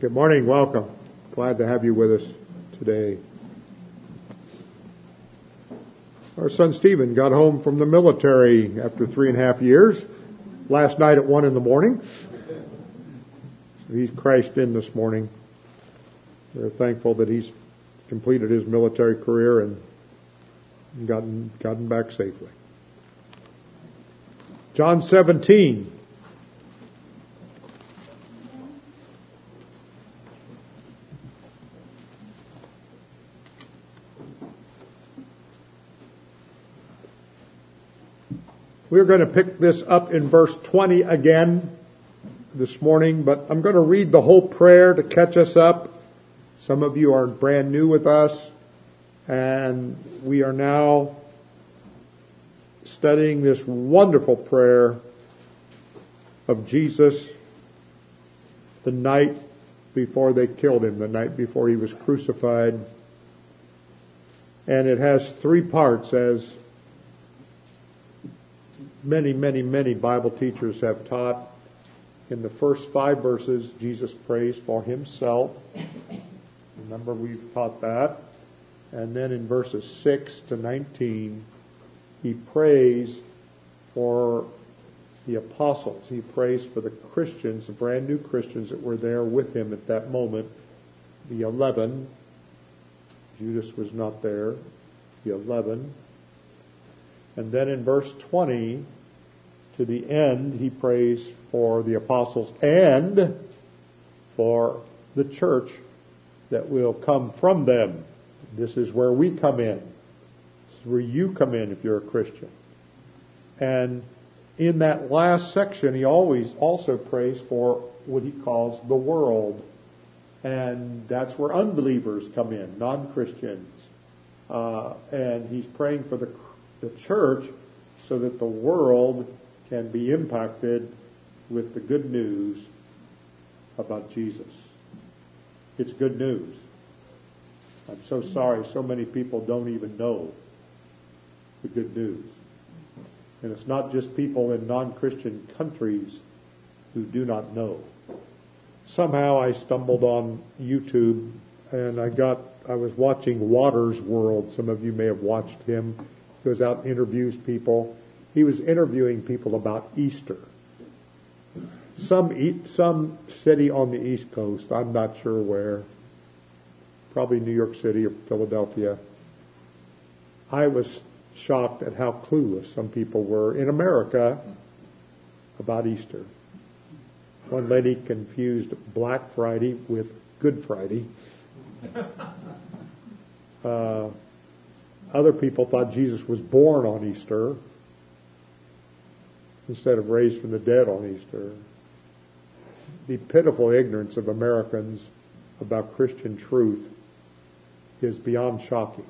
Good morning. Welcome. Glad to have you with us today. Our son Stephen got home from the military after 3.5 years last night at 1 a.m. So he's crashed in this morning. We're thankful that he's completed his military career and gotten back safely. John 17. We're going to pick this up in verse 20 again this morning, but I'm going to read the whole prayer to catch us up. Some of you are brand new with us, and we are now studying this wonderful prayer of Jesus the night before they killed him, the night before he was crucified. And it has 3 parts, as many Bible teachers have taught. In the first 5 verses, Jesus prays for himself. Remember, we've taught that. And then in verses 6 to 19, he prays for the apostles. He prays for the Christians, the brand new Christians that were there with him at that moment. The 11. Judas was not there. The 11. And then in verse 20, to the end, he prays for the apostles and for the church that will come from them. This is where we come in. This is where you come in if you're a Christian. And in that last section, he always also prays for what he calls the world. And that's where unbelievers come in, non-Christians. And he's praying for the church so that the world can be impacted with the good news about Jesus. It's good news. I'm so sorry so many people don't even know the good news. And it's not just people in non-Christian countries who do not know. Somehow I stumbled on YouTube and I was watching Waters World. Some of you may have watched him. He goes out and interviews people. He was interviewing people about Easter. Some city on the East Coast, I'm not sure where, probably New York City or Philadelphia. I was shocked at how clueless some people were in America about Easter. One lady confused Black Friday with Good Friday. Other people thought Jesus was born on Easter instead of raised from the dead on Easter. The pitiful ignorance of Americans about Christian truth is beyond shocking.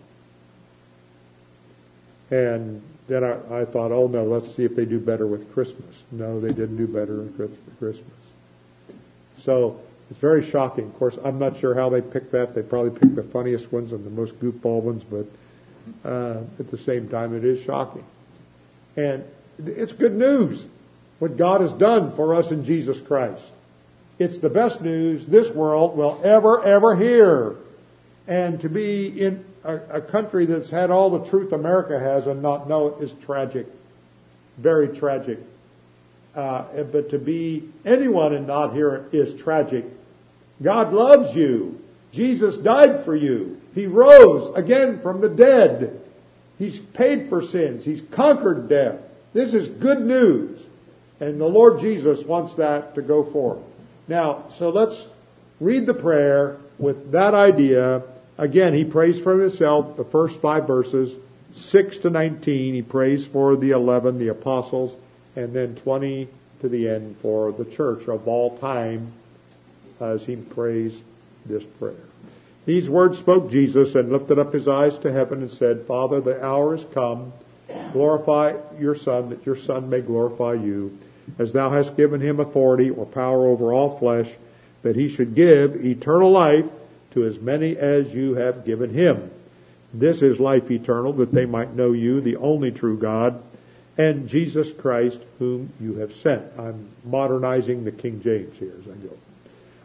And then I thought, oh no, let's see if they do better with Christmas. No, they didn't do better with Christmas. So it's very shocking. Of course, I'm not sure how they picked that. They probably picked the funniest ones and the most goofball ones, but at the same time, it is shocking. And it's good news what God has done for us in Jesus Christ. It's the best news this world will ever hear. And to be in a country that's had all the truth America has and not know it is tragic. Very tragic. But to be anyone and not hear it is tragic. God loves you. Jesus died for you. He rose again from the dead. He's paid for sins. He's conquered death. This is good news. And the Lord Jesus wants that to go forth. Now, so let's read the prayer with that idea. Again, he prays for himself, the first 5 verses, 6 to 19. He prays for the 11, the apostles, and then 20 to the end for the church of all time as he prays this prayer. These words spoke Jesus and lifted up his eyes to heaven and said, Father, the hour is come. Glorify your Son, that your Son may glorify you, as thou hast given him authority or power over all flesh, that he should give eternal life to as many as you have given him. This is life eternal, that they might know you, the only true God, and Jesus Christ, whom you have sent. I'm modernizing the King James here as I go.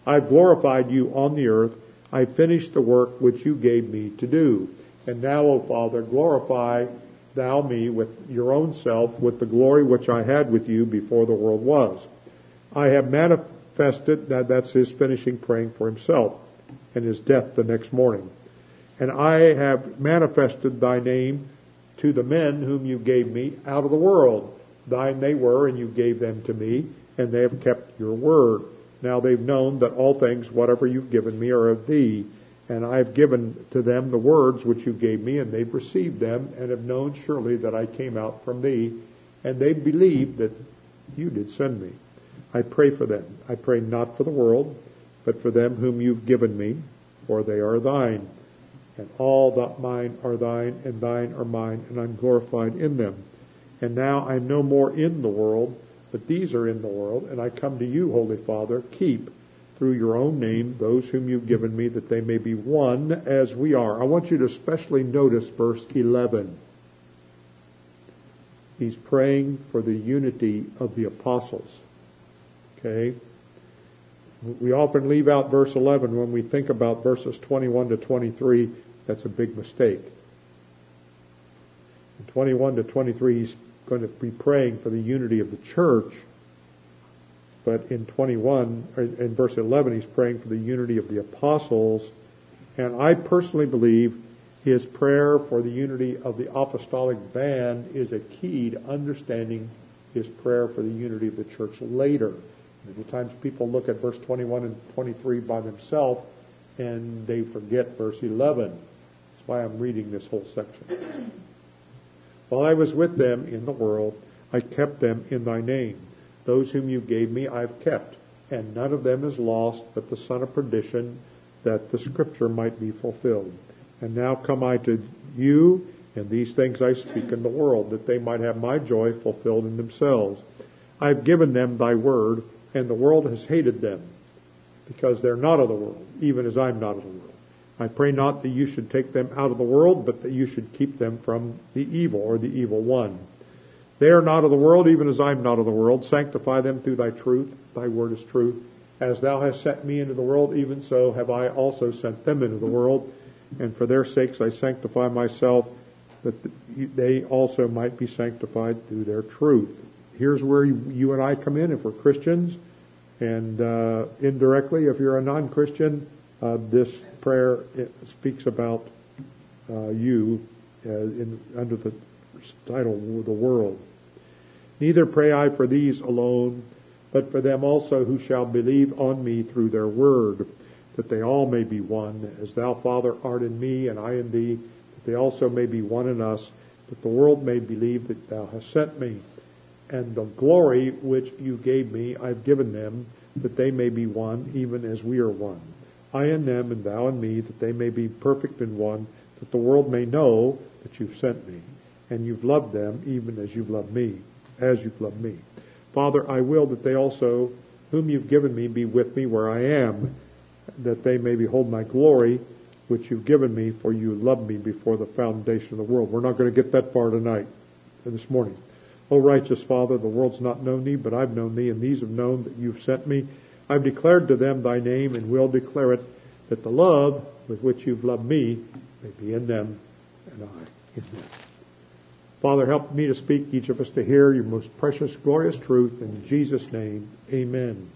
I've glorified you on the earth. I've finished the work which you gave me to do. And now, O Father, glorify thou me with your own self, with the glory which I had with you before the world was. I have manifested, that's his finishing praying for himself and his death the next morning. And I have manifested thy name to the men whom you gave me out of the world. Thine they were, and you gave them to me, and they have kept your word. Now they've known that all things, whatever you've given me, are of thee. And I have given to them the words which you gave me, and they've received them, and have known surely that I came out from thee. And they believed that you did send me. I pray for them. I pray not for the world, but for them whom you've given me, for they are thine. And all that mine are thine, and thine are mine, and I'm glorified in them. And now I'm no more in the world, but these are in the world, and I come to you, Holy Father. Keep, through your own name, those whom you've given me, that they may be one as we are. I want you to especially notice verse 11. He's praying for the unity of the apostles. Okay? We often leave out verse 11 when we think about verses 21 to 23. That's a big mistake. In 21 to 23, he's going to be praying for the unity of the church. But in verse 11, he's praying for the unity of the apostles. And I personally believe his prayer for the unity of the apostolic band is a key to understanding his prayer for the unity of the church later. Many times people look at verse 21 and 23 by themselves, and they forget verse 11. That's why I'm reading this whole section. While I was with them in the world, I kept them in thy name. Those whom you gave me I've kept, and none of them is lost but the son of perdition, that the scripture might be fulfilled. And now come I to you, and these things I speak in the world, that they might have my joy fulfilled in themselves. I've given them thy word, and the world has hated them, because they're not of the world, even as I'm not of the world. I pray not that you should take them out of the world, but that you should keep them from the evil, or the evil one. They are not of the world, even as I am not of the world. Sanctify them through thy truth. Thy word is truth. As thou hast sent me into the world, even so have I also sent them into the world. And for their sakes I sanctify myself, that they also might be sanctified through their truth. Here's where you and I come in if we're Christians. And indirectly, if you're a non-Christian, this prayer speaks about you under the title, the world. Neither pray I for these alone, but for them also who shall believe on me through their word, that they all may be one, as thou, Father, art in me, and I in thee, that they also may be one in us, that the world may believe that thou hast sent me. And the glory which you gave me I've given them, that they may be one, even as we are one. I in them, and thou in me, that they may be perfect in one, that the world may know that you've sent me, and you've loved them even as you've loved me. Father, I will that they also, whom you've given me, be with me where I am, that they may behold my glory, which you've given me, for you loved me before the foundation of the world. We're not going to get that far tonight, this morning. O righteous Father, the world's not known thee, but I've known thee, and these have known that you've sent me. I've declared to them thy name, and will declare it, that the love with which you've loved me may be in them, and I in them. Father, help me to speak, each of us to hear your most precious, glorious truth. In Jesus' name, amen.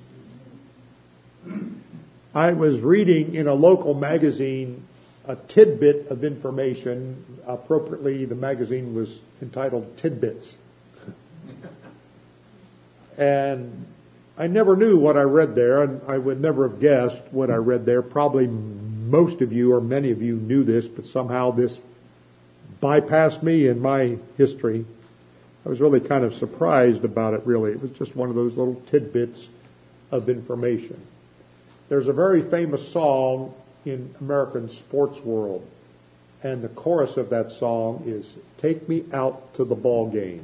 I was reading in a local magazine a tidbit of information. Appropriately, the magazine was entitled Tidbits. And I never knew what I read there, and I would never have guessed what I read there. Probably most of you or many of you knew this, but somehow this bypassed me in my history. I was really kind of surprised about it, really. It was just one of those little tidbits of information. There's a very famous song in American sports world, and the chorus of that song is, "Take me out to the ball game.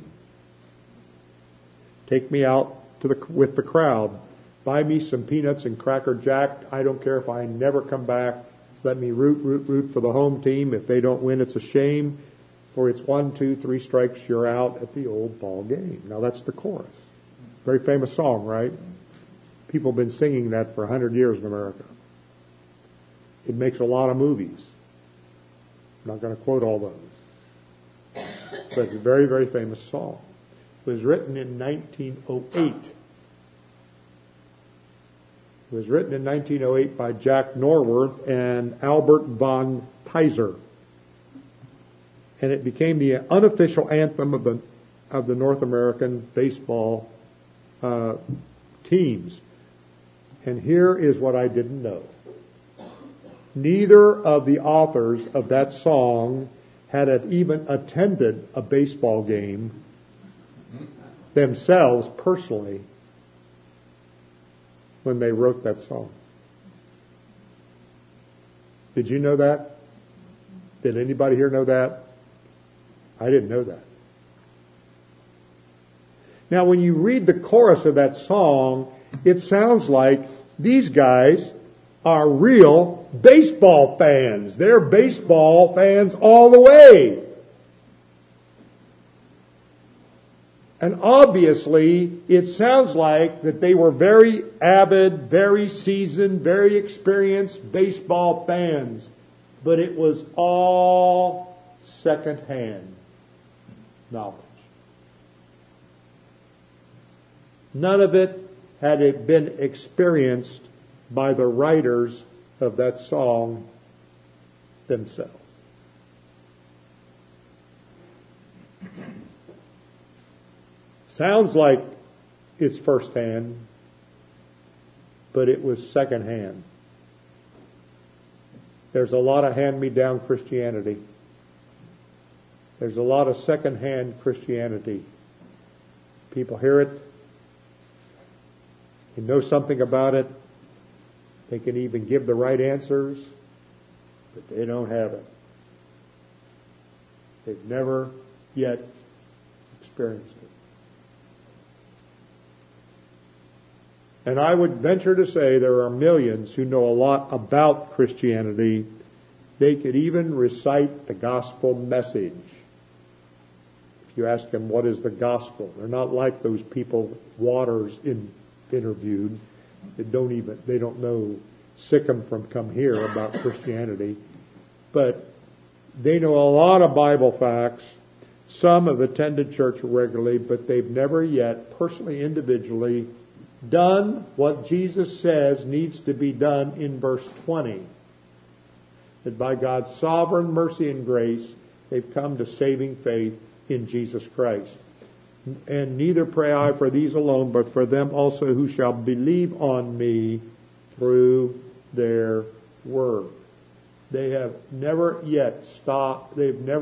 Take me out with the crowd. Buy me some peanuts and Cracker Jack. I don't care if I never come back. Let me root for the home team. If they don't win, it's a shame. For it's 1, 2, 3 strikes, you're out at the old ball game." Now that's the chorus. Very famous song, right? People have been singing that for 100 years in America. It makes a lot of movies. I'm not going to quote all those. But it's a very, very famous song. It was written in 1908. It was written in 1908 by Jack Norworth and Albert von Teiser. And it became the unofficial anthem of the North American baseball teams. And here is what I didn't know. Neither of the authors of that song had even attended a baseball game themselves personally when they wrote that song. Did you know that? Did anybody here know that? I didn't know that. Now, when you read the chorus of that song, it sounds like these guys are real baseball fans. They're baseball fans all the way. And obviously, it sounds like that they were very avid, very seasoned, very experienced baseball fans. But it was all secondhand knowledge. None of it had it been experienced by the writers of that song themselves. Sounds like it's firsthand, but it was secondhand. There's a lot of hand-me-down Christianity. There's a lot of secondhand Christianity. People hear it. They know something about it. They can even give the right answers, but they don't have it. They've never yet experienced it. And I would venture to say there are millions who know a lot about Christianity. They could even recite the gospel message. If you ask them, what is the gospel? They're not like those people Waters interviewed. They don't know Sikkim from come here about Christianity. But they know a lot of Bible facts. Some have attended church regularly, but they've never yet, personally, individually, done what Jesus says needs to be done in verse 20. That by God's sovereign mercy and grace, they've come to saving faith in Jesus Christ. And neither pray I for these alone, but for them also who shall believe on me through their word. They have never yet stopped.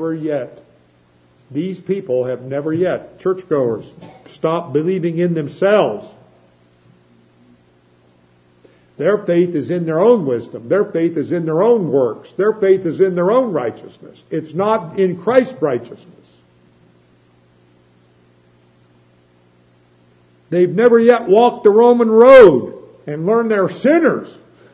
These people have never yet, churchgoers, stopped believing in themselves. Their faith is in their own wisdom. Their faith is in their own works. Their faith is in their own righteousness. It's not in Christ's righteousness. They've never yet walked the Roman road and learned they're sinners.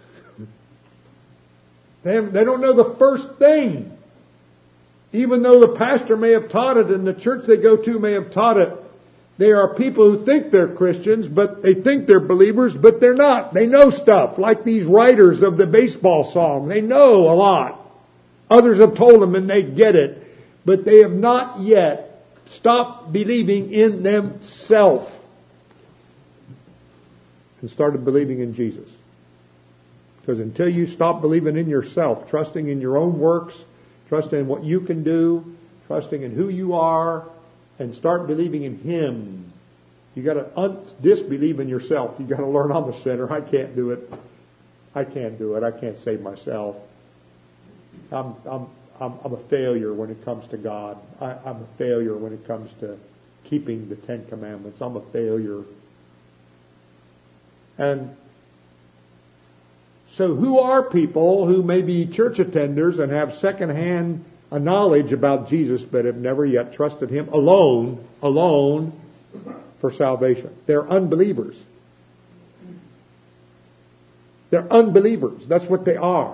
They don't know the first thing. Even though the pastor may have taught it and the church they go to may have taught it, they are people who think they're Christians, but they think they're believers, but they're not. They know stuff, like these writers of the baseball song. They know a lot. Others have told them and they get it, but they have not yet stopped believing in themselves and started believing in Jesus. Because until you stop believing in yourself, trusting in your own works, trusting in what you can do, trusting in who you are, and start believing in Him, you got to disbelieve in yourself. You got to learn I'm a sinner. I can't do it. I can't save myself. I'm a failure when it comes to God. I'm a failure when it comes to keeping the Ten Commandments. I'm a failure. And so who are people who may be church attenders and have secondhand knowledge about Jesus but have never yet trusted Him alone for salvation? They're unbelievers. They're unbelievers. That's what they are.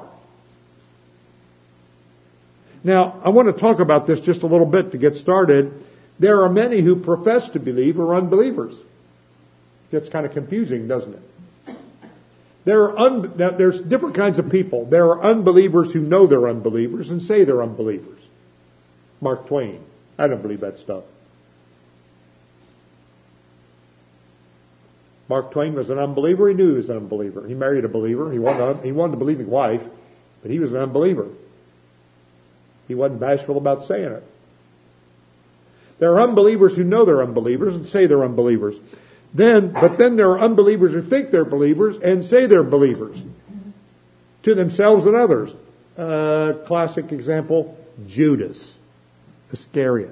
Now, I want to talk about this just a little bit to get started. There are many who profess to believe who are unbelievers. Gets kind of confusing, doesn't it? There's different kinds of people. There are unbelievers who know they're unbelievers and say they're unbelievers. Mark Twain. I don't believe that stuff. Mark Twain was an unbeliever. He knew he was an unbeliever. He married a believer. He wanted a believing wife, but he was an unbeliever. He wasn't bashful about saying it. There are unbelievers who know they're unbelievers and say they're unbelievers. But then there are unbelievers who think they're believers and say they're believers to themselves and others. Classic example, Judas Iscariot.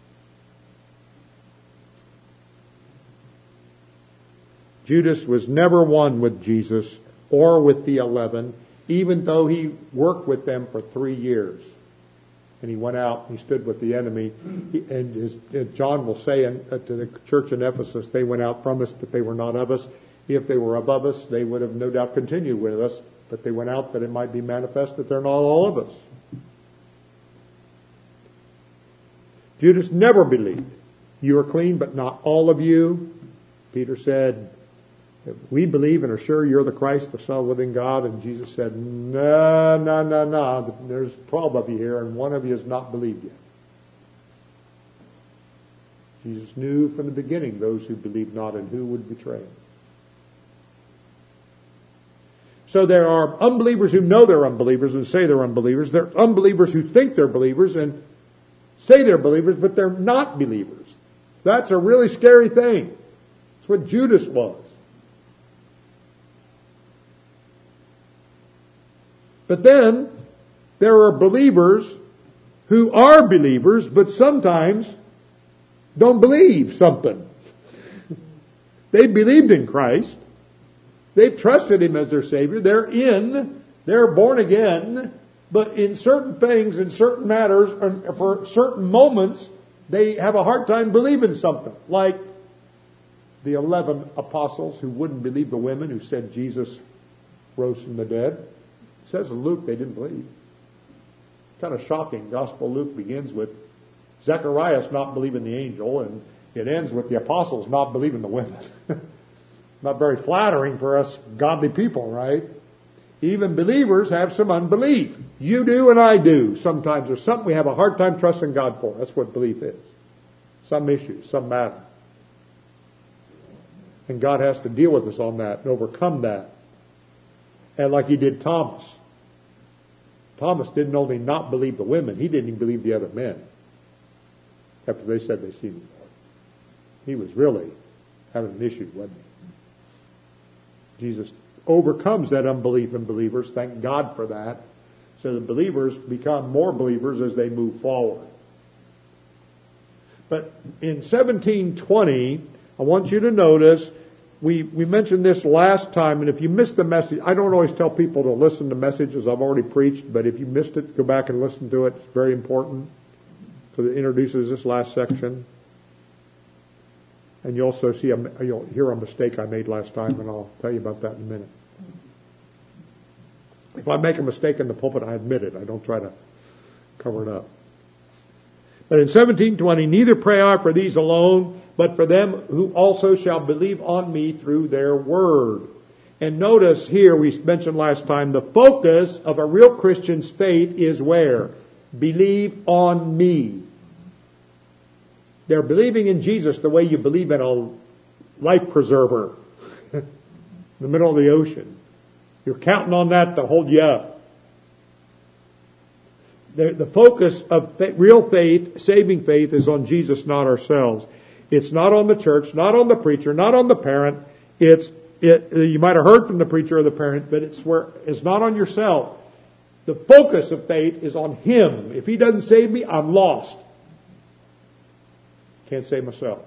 Judas was never one with Jesus or with the 11, even though he worked with them for 3 years. And he went out and he stood with the enemy. And John will say to the church in Ephesus, they went out from us, but they were not of us. If they were above us, they would have no doubt continued with us. But they went out that it might be manifest that they're not all of us. Judas never believed. You are clean, but not all of you. Peter said, we believe and are sure you're the Christ, the Son of the living God. And Jesus said, no. There's 12 of you here, and one of you has not believed yet. Jesus knew from the beginning those who believed not and who would betray him. So there are unbelievers who know they're unbelievers and say they're unbelievers. There are unbelievers who think they're believers and say they're believers, but they're not believers. That's a really scary thing. It's what Judas was. But then there are believers who are believers, but sometimes don't believe something. They believed in Christ. They've trusted him as their Savior. They're born again, but in certain things, in certain matters, and for certain moments, they have a hard time believing something. Like the 11 apostles who wouldn't believe the women who said Jesus rose from the dead. It says in Luke they didn't believe. Kind of shocking. Gospel Luke begins with Zacharias not believing the angel, and it ends with the apostles not believing the women. Not very flattering for us godly people, right? Even believers have some unbelief. You do and I do. Sometimes there's something we have a hard time trusting God for. That's what belief is. Some issue, some matter. And God has to deal with us on that and overcome that. And like he did Thomas. Thomas didn't only not believe the women, he didn't even believe the other men. After they said they seen him. He was really having an issue, wasn't he? Jesus overcomes that unbelief in believers. Thank God for that. So the believers become more believers as they move forward. But in 1720, I want you to notice, we mentioned this last time, and if you missed the message, I don't always tell people to listen to messages I've already preached, but if you missed it, go back and listen to it. It's very important because it introduces this last section. And you'll also you'll hear a mistake I made last time, and I'll tell you about that in a minute. If I make a mistake in the pulpit, I admit it. I don't try to cover it up. But in 1720, neither pray I for these alone, but for them who also shall believe on me through their word. And notice here, we mentioned last time, the focus of a real Christian's faith is where? Believe on me. They're believing in Jesus the way you believe in a life preserver in the middle of the ocean. You're counting on that to hold you up. The focus of real faith, saving faith, is on Jesus, not ourselves. It's not on the church, not on the preacher, not on the parent. You might have heard from the preacher or the parent, but it's not on yourself. The focus of faith is on him. If he doesn't save me, I'm lost. Can't save myself.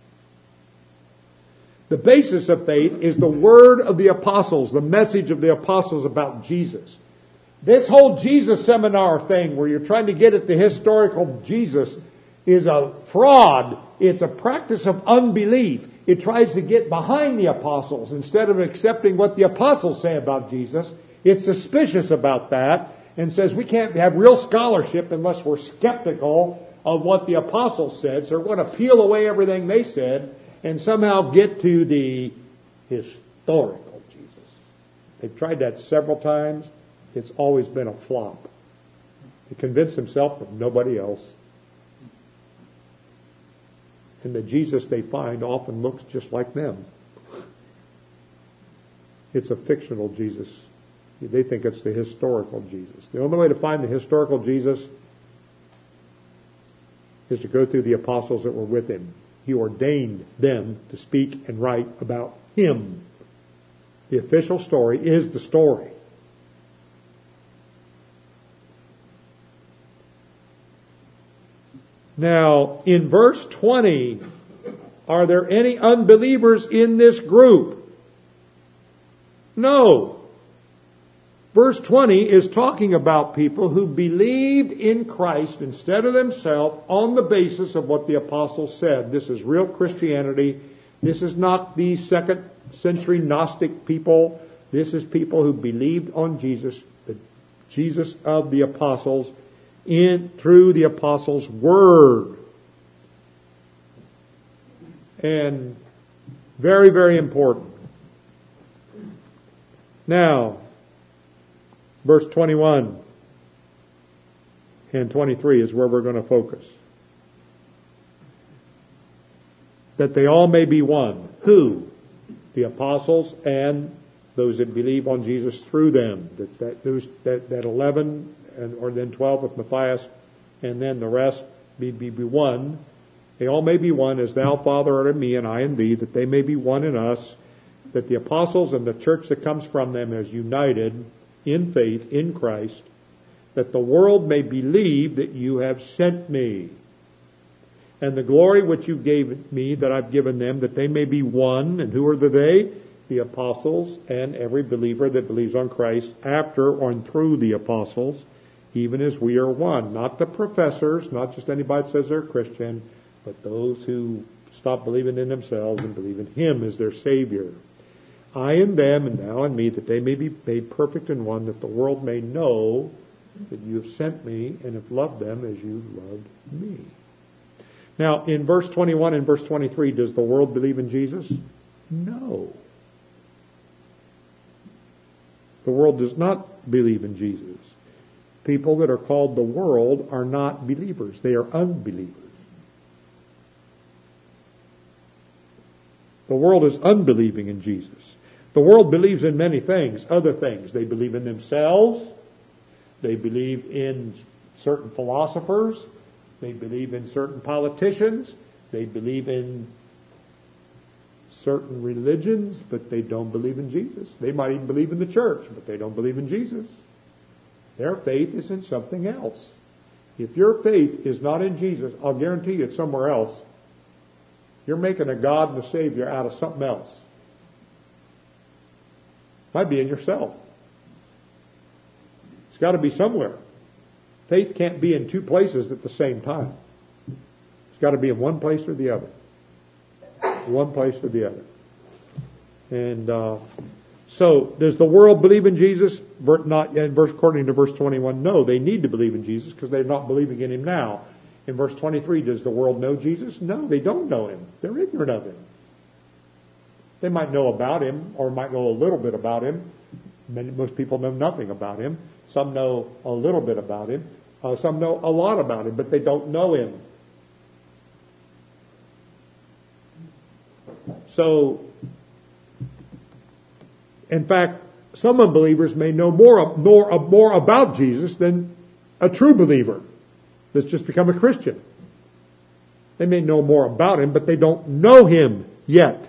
The basis of faith is the word of the apostles, the message of the apostles about Jesus. This whole Jesus seminar thing where you're trying to get at the historical Jesus is a fraud. It's a practice of unbelief. It tries to get behind the apostles instead of accepting what the apostles say about Jesus. It's suspicious about that and says we can't have real scholarship unless we're skeptical of what the apostles said. So we're going to peel away everything they said and somehow get to the historical Jesus. They've tried that several times. It's always been a flop. They convince themselves, but nobody else. And the Jesus they find often looks just like them. It's a fictional Jesus. They think it's the historical Jesus. The only way to find the historical Jesus is to go through the apostles that were with him. He ordained them to speak and write about him. The official story is the story. Now, in verse 20, are there any unbelievers in this group? No. Verse 20 is talking about people who believed in Christ instead of themselves on the basis of what the apostles said. This is real Christianity. This is not the second century Gnostic people. This is people who believed on Jesus, the Jesus of the apostles, through the apostles' word. And very, very important. Now, verse 21 and 23 is where we're going to focus. That they all may be one. Who? The apostles and those that believe on Jesus through them. That 11 or then 12 with Matthias, and then the rest be one. They all may be one, as thou, Father, art in me, and I in thee, that they may be one in us, that the apostles and the church that comes from them is united in faith in Christ, that the world may believe that you have sent me. And the glory which you gave me, that I've given them, that they may be one. And who are the they? The apostles and every believer that believes on Christ after or through the apostles, even as we are one. Not the professors, not just anybody that says they're Christian, but those who stop believing in themselves and believe in Him as their Savior. I in them and thou in me, that they may be made perfect in one, that the world may know that you have sent me and have loved them as you loved me. Now, in verse 21 and verse 23, does the world believe in Jesus? No. The world does not believe in Jesus. People that are called the world are not believers. They are unbelievers. The world is unbelieving in Jesus. The world believes in many things, other things. They believe in themselves. They believe in certain philosophers. They believe in certain politicians. They believe in certain religions, but they don't believe in Jesus. They might even believe in the church, but they don't believe in Jesus. Their faith is in something else. If your faith is not in Jesus, I'll guarantee you it's somewhere else. You're making a God and a Savior out of something else. Might be in yourself. It's got to be somewhere. Faith can't be in two places at the same time. It's got to be in one place or the other. One place or the other. And so, does the world believe in Jesus? Not in according to verse 21. No, they need to believe in Jesus because they're not believing in Him now. In verse 23, does the world know Jesus? No, they don't know Him. They're ignorant of Him. They might know about Him or might know a little bit about Him. Most people know nothing about Him. Some know a little bit about Him. Some know a lot about Him, but they don't know Him. So, in fact, some unbelievers may know more about Jesus than a true believer that's just become a Christian. They may know more about Him, but they don't know Him yet.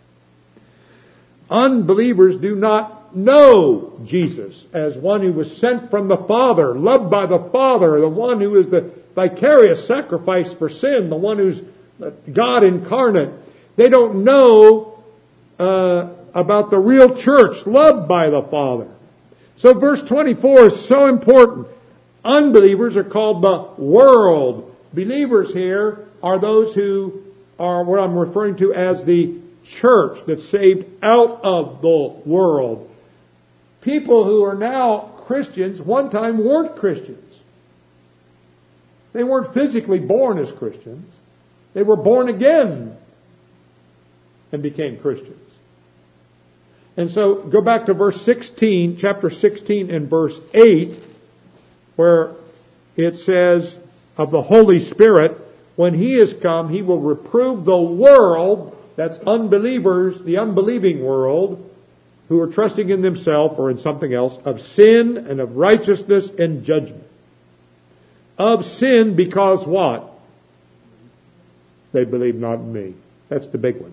Unbelievers do not know Jesus as one who was sent from the Father, loved by the Father, the one who is the vicarious sacrifice for sin, the one who's God incarnate. They don't know about the real church, loved by the Father. So verse 24 is so important. Unbelievers are called the world. Believers here are those who are what I'm referring to as the church that's saved out of the world. People who are now Christians one time weren't Christians. They weren't physically born as Christians. They were born again and became Christians. And so go back to verse 16, chapter 16 and verse 8, where it says of the Holy Spirit, when He is come, He will reprove the world, that's unbelievers, the unbelieving world, who are trusting in themselves or in something else, of sin and of righteousness and judgment. Of sin because what? They believe not in me. That's the big one.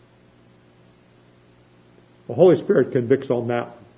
The Holy Spirit convicts on that one.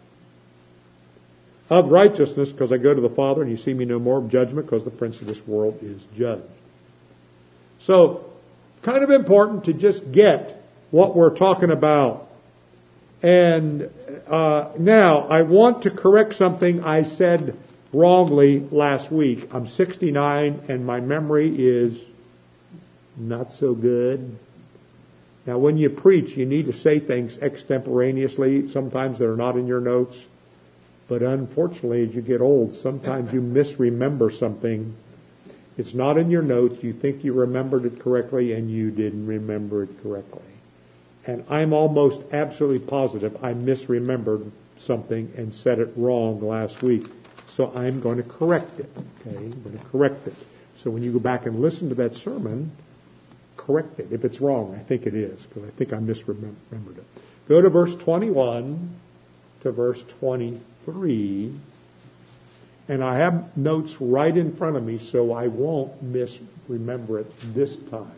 Of righteousness, because I go to the Father and you see me no more. Of judgment, because the prince of this world is judged. So, kind of important to just get what we're talking about. And now, I want to correct something I said wrongly last week. I'm 69 and my memory is not so good. Now, when you preach, you need to say things extemporaneously. Sometimes they're not in your notes. But unfortunately, as you get old, sometimes you misremember something. It's not in your notes. You think you remembered it correctly, and you didn't remember it correctly. And I'm almost absolutely positive I misremembered something and said it wrong last week. So I'm going to correct it. Okay? I'm going to correct it. So when you go back and listen to that sermon, correct it. If it's wrong, I think it is, because I think I misremembered it. Go to verse 21 to verse 23. And I have notes right in front of me, so I won't misremember it this time.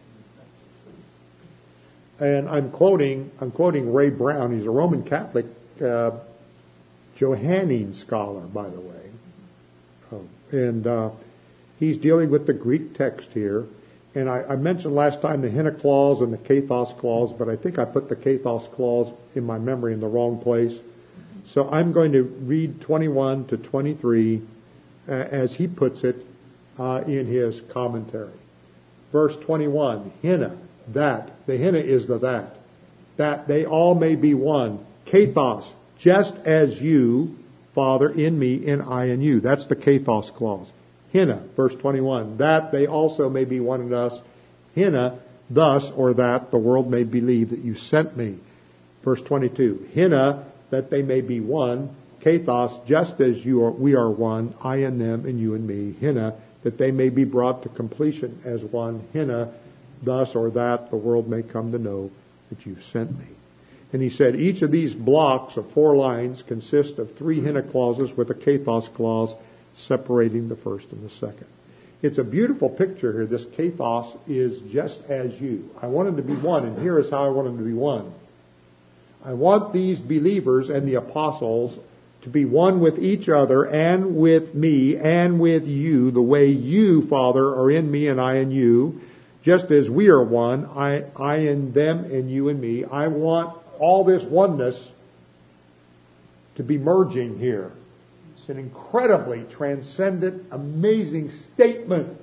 And I'm quoting Ray Brown. He's a Roman Catholic Johannine scholar, by the way. And he's dealing with the Greek text here. And I mentioned last time the hina clause and the kathos clause, but I think I put the kathos clause in my memory in the wrong place. So I'm going to read 21 to 23 as he puts it in his commentary. Verse 21, hina, that. The hina is the that they all may be one. Kathos, just as you, Father, in me, and I in you. That's the kathos clause. Hina, verse 21, that they also may be one in us. Hina, thus or that the world may believe that you sent me. Verse 22, hina, that they may be one. Kathos, just as we are one, I and them and you and me. Hina, that they may be brought to completion as one. Hina, thus or that the world may come to know that you sent me. And he said, each of these blocks of 4 lines consist of 3 hina clauses with a kathos clause separating the first and the second. It's a beautiful picture here. This kathos is just as you. I want them to be one, and here is how I want them to be one. I want these believers and the apostles to be one with each other and with me and with you, the way you, Father, are in me and I in you, just as we are one, I in them and you in me. I want all this oneness to be merging here. It's an incredibly transcendent, amazing statement.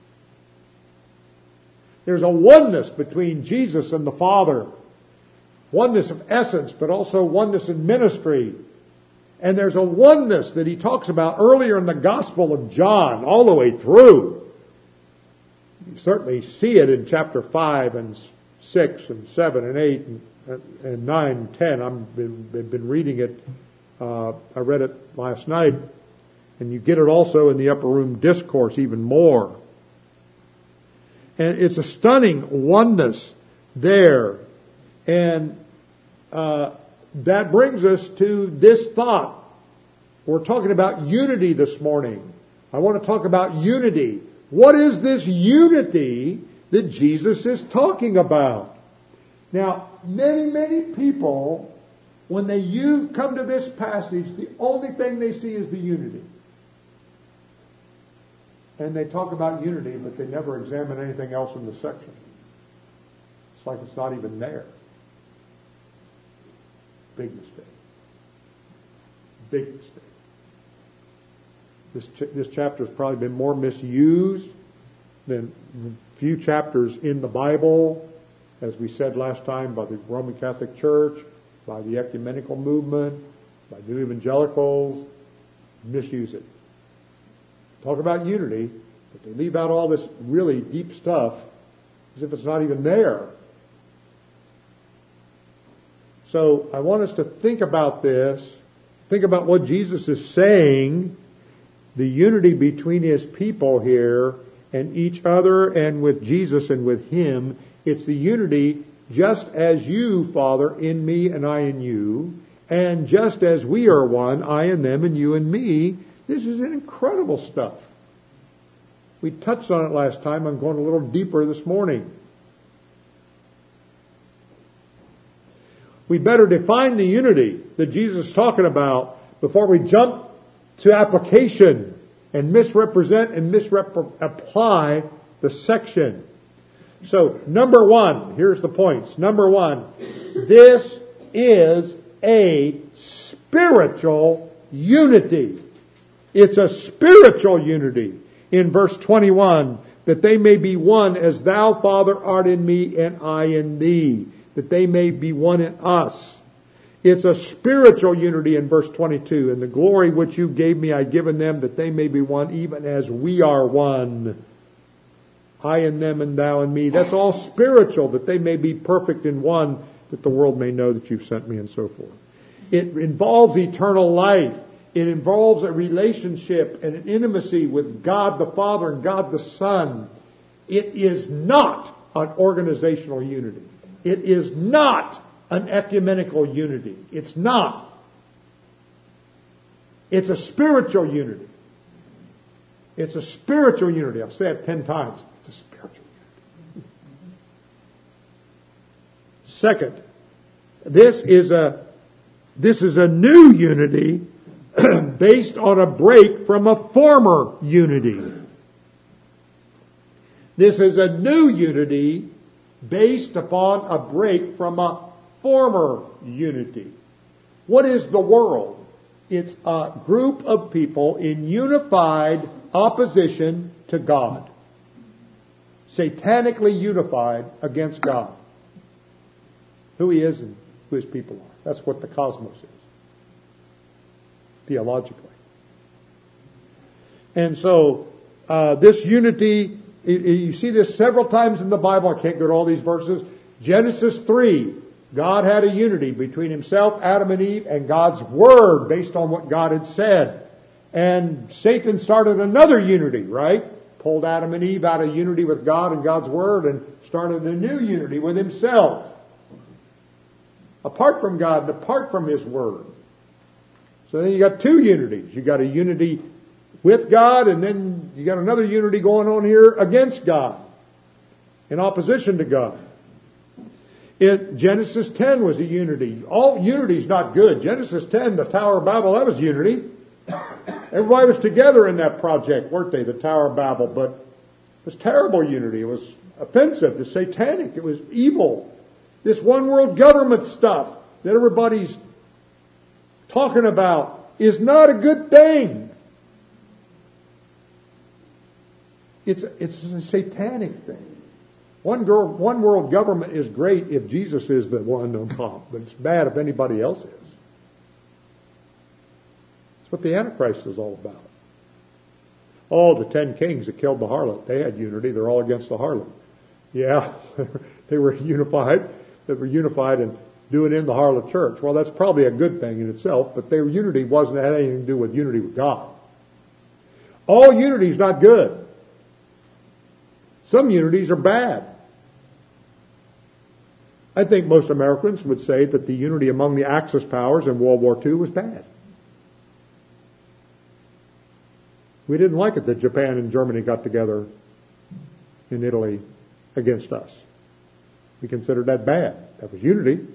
There's a oneness between Jesus and the Father. Oneness of essence, but also oneness in ministry. And there's a oneness that he talks about earlier in the Gospel of John, all the way through. You certainly see it in chapter 5 and 6 and 7 and 8 and 9 and 10. I've been reading it. I read it last night. And you get it also in the Upper Room Discourse even more. And it's a stunning oneness there. And that brings us to this thought. We're talking about unity this morning. I want to talk about unity. What is this unity that Jesus is talking about? Now, many people, when they come to this passage, the only thing they see is the unity. And they talk about unity, but they never examine anything else in the section. It's like it's not even there. Big mistake. Big mistake. This chapter has probably been more misused than few chapters in the Bible, as we said last time, by the Roman Catholic Church, by the ecumenical movement, by new evangelicals. Misuse it. Talk about unity, but they leave out all this really deep stuff as if it's not even there. So I want us to think about this. Think about what Jesus is saying, the unity between His people here and each other and with Jesus and with Him. It's the unity just as you, Father, in me and I in you, and just as we are one, I and them and you and me. This is incredible stuff. We touched on it last time. I'm going a little deeper this morning. We better define the unity that Jesus is talking about before we jump to application and misrepresent and misapply the section. So, number one, here's the points. Number one, this is a spiritual unity. It's a spiritual unity. In verse 21, that they may be one as thou, Father, art in me and I in thee, that they may be one in us. It's a spiritual unity in verse 22. And the glory which you gave me I given them, that they may be one even as we are one. I and them and thou and me. That's all spiritual, that they may be perfect in one, that the world may know that you've sent me, and so forth. It involves eternal life. It involves a relationship and an intimacy with God the Father and God the Son. It is not an organizational unity. It is not an ecumenical unity. It's not. It's a spiritual unity. It's a spiritual unity. I'll say it 10 times. It's a spiritual unity. Second, this is a new unity based on a break from a former unity. This is a new unity based upon a break from a former unity. What is the world? It's a group of people in unified opposition to God. Satanically unified against God. Who He is and who His people are. That's what the cosmos is. Theologically. And so, this unity, you see this several times in the Bible. I can't go to all these verses. Genesis 3, God had a unity between Himself, Adam and Eve, and God's Word based on what God had said. And Satan started another unity, right? Pulled Adam and Eve out of unity with God and God's Word and started a new unity with himself. Apart from God and apart from His Word. So then you got two unities. You got a unity with God, and then you got another unity going on here against God, in opposition to God. Genesis 10 was a unity. All unity is not good. Genesis 10, the Tower of Babel, that was unity. Everybody was together in that project, weren't they? The Tower of Babel, but it was terrible unity. It was offensive. It was satanic. It was evil. This one world government stuff that everybody's talking about is not a good thing. It's a satanic thing. One world government is great if Jesus is the one on top, but it's bad if anybody else is. That's what the Antichrist is all about. Oh, the 10 kings that killed the harlot, they had unity. They're all against the harlot. Yeah, they were unified. They were unified in doing in the harlot church. Well, that's probably a good thing in itself, but their unity had anything to do with unity with God. All unity is not good. Some unities are bad. I think most Americans would say that the unity among the Axis powers in World War II was bad. We didn't like it that Japan and Germany got together in Italy against us. We considered that bad. That was unity.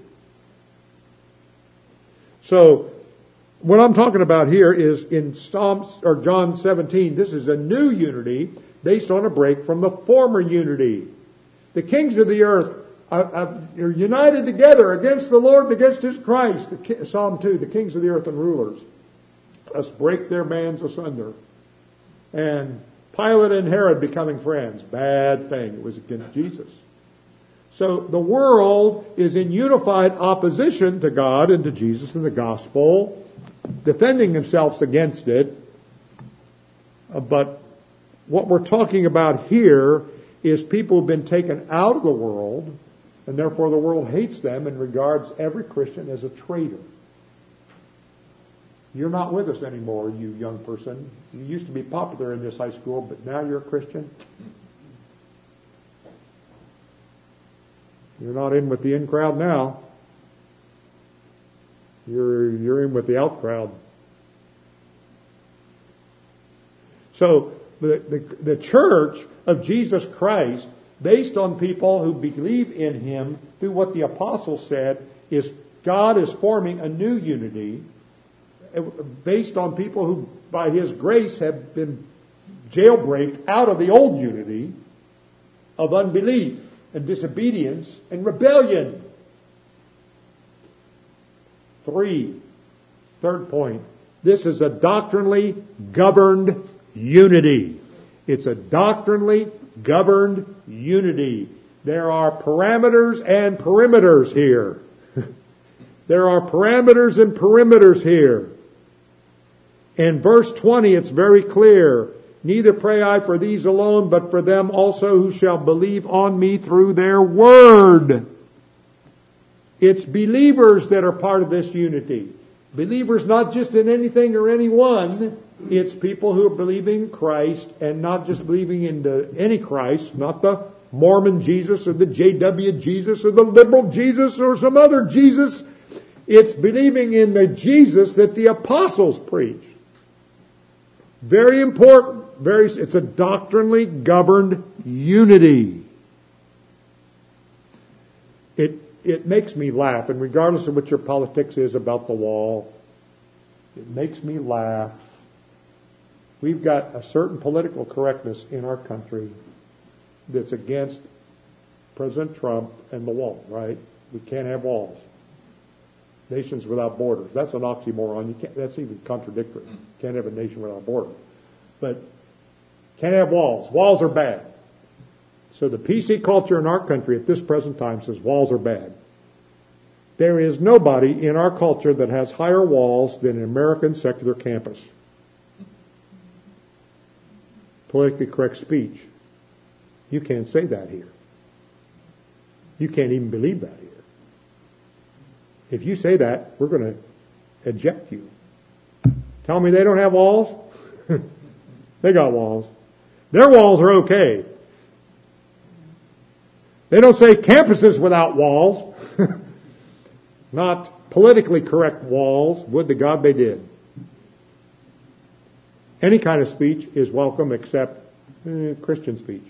So, what I'm talking about here is in John 17, this is a new unity based on a break from the former unity. The kings of the earth are united together against the Lord and against His Christ. Psalm 2, the kings of the earth and rulers. Let's break their bands asunder. And Pilate and Herod becoming friends. Bad thing. It was against Jesus. So the world is in unified opposition to God and to Jesus and the gospel, defending themselves against it. But what we're talking about here is people who've been taken out of the world and therefore the world hates them and regards every Christian as a traitor. You're not with us anymore, you young person. You used to be popular in this high school, but now you're a Christian. You're not in with the in crowd now. You're in with the out crowd. So the church of Jesus Christ, based on people who believe in Him through what the apostles said, is God is forming a new unity based on people who, by His grace, have been jailbreaked out of the old unity of unbelief and disobedience and rebellion. Third point. This is a doctrinally governed unity. It's a doctrinally governed unity. There are parameters and perimeters here. There are parameters and perimeters here. In verse 20, it's very clear. Neither pray I for these alone, but for them also who shall believe on me through their word. It's believers that are part of this unity. Believers not just in anything or anyone. It's people who are believing Christ and not just believing in any Christ, not the Mormon Jesus or the JW Jesus or the liberal Jesus or some other Jesus. It's believing in the Jesus that the apostles preached. Very important. It's a doctrinally governed unity. It makes me laugh, and regardless of what your politics is about the wall, it makes me laugh. We've got a certain political correctness in our country that's against President Trump and the wall, right? We can't have walls. Nations without borders. That's an oxymoron. That's even contradictory. Can't have a nation without borders. But can't have walls. Walls are bad. So the PC culture in our country at this present time says walls are bad. There is nobody in our culture that has higher walls than an American secular campus. Politically correct speech. You can't say that here. You can't even believe that here. If you say that, we're going to eject you. Tell me they don't have walls? They got walls. Their walls are okay. They don't say campuses without walls. Not politically correct walls. Would to God they did. Any kind of speech is welcome except Christian speech.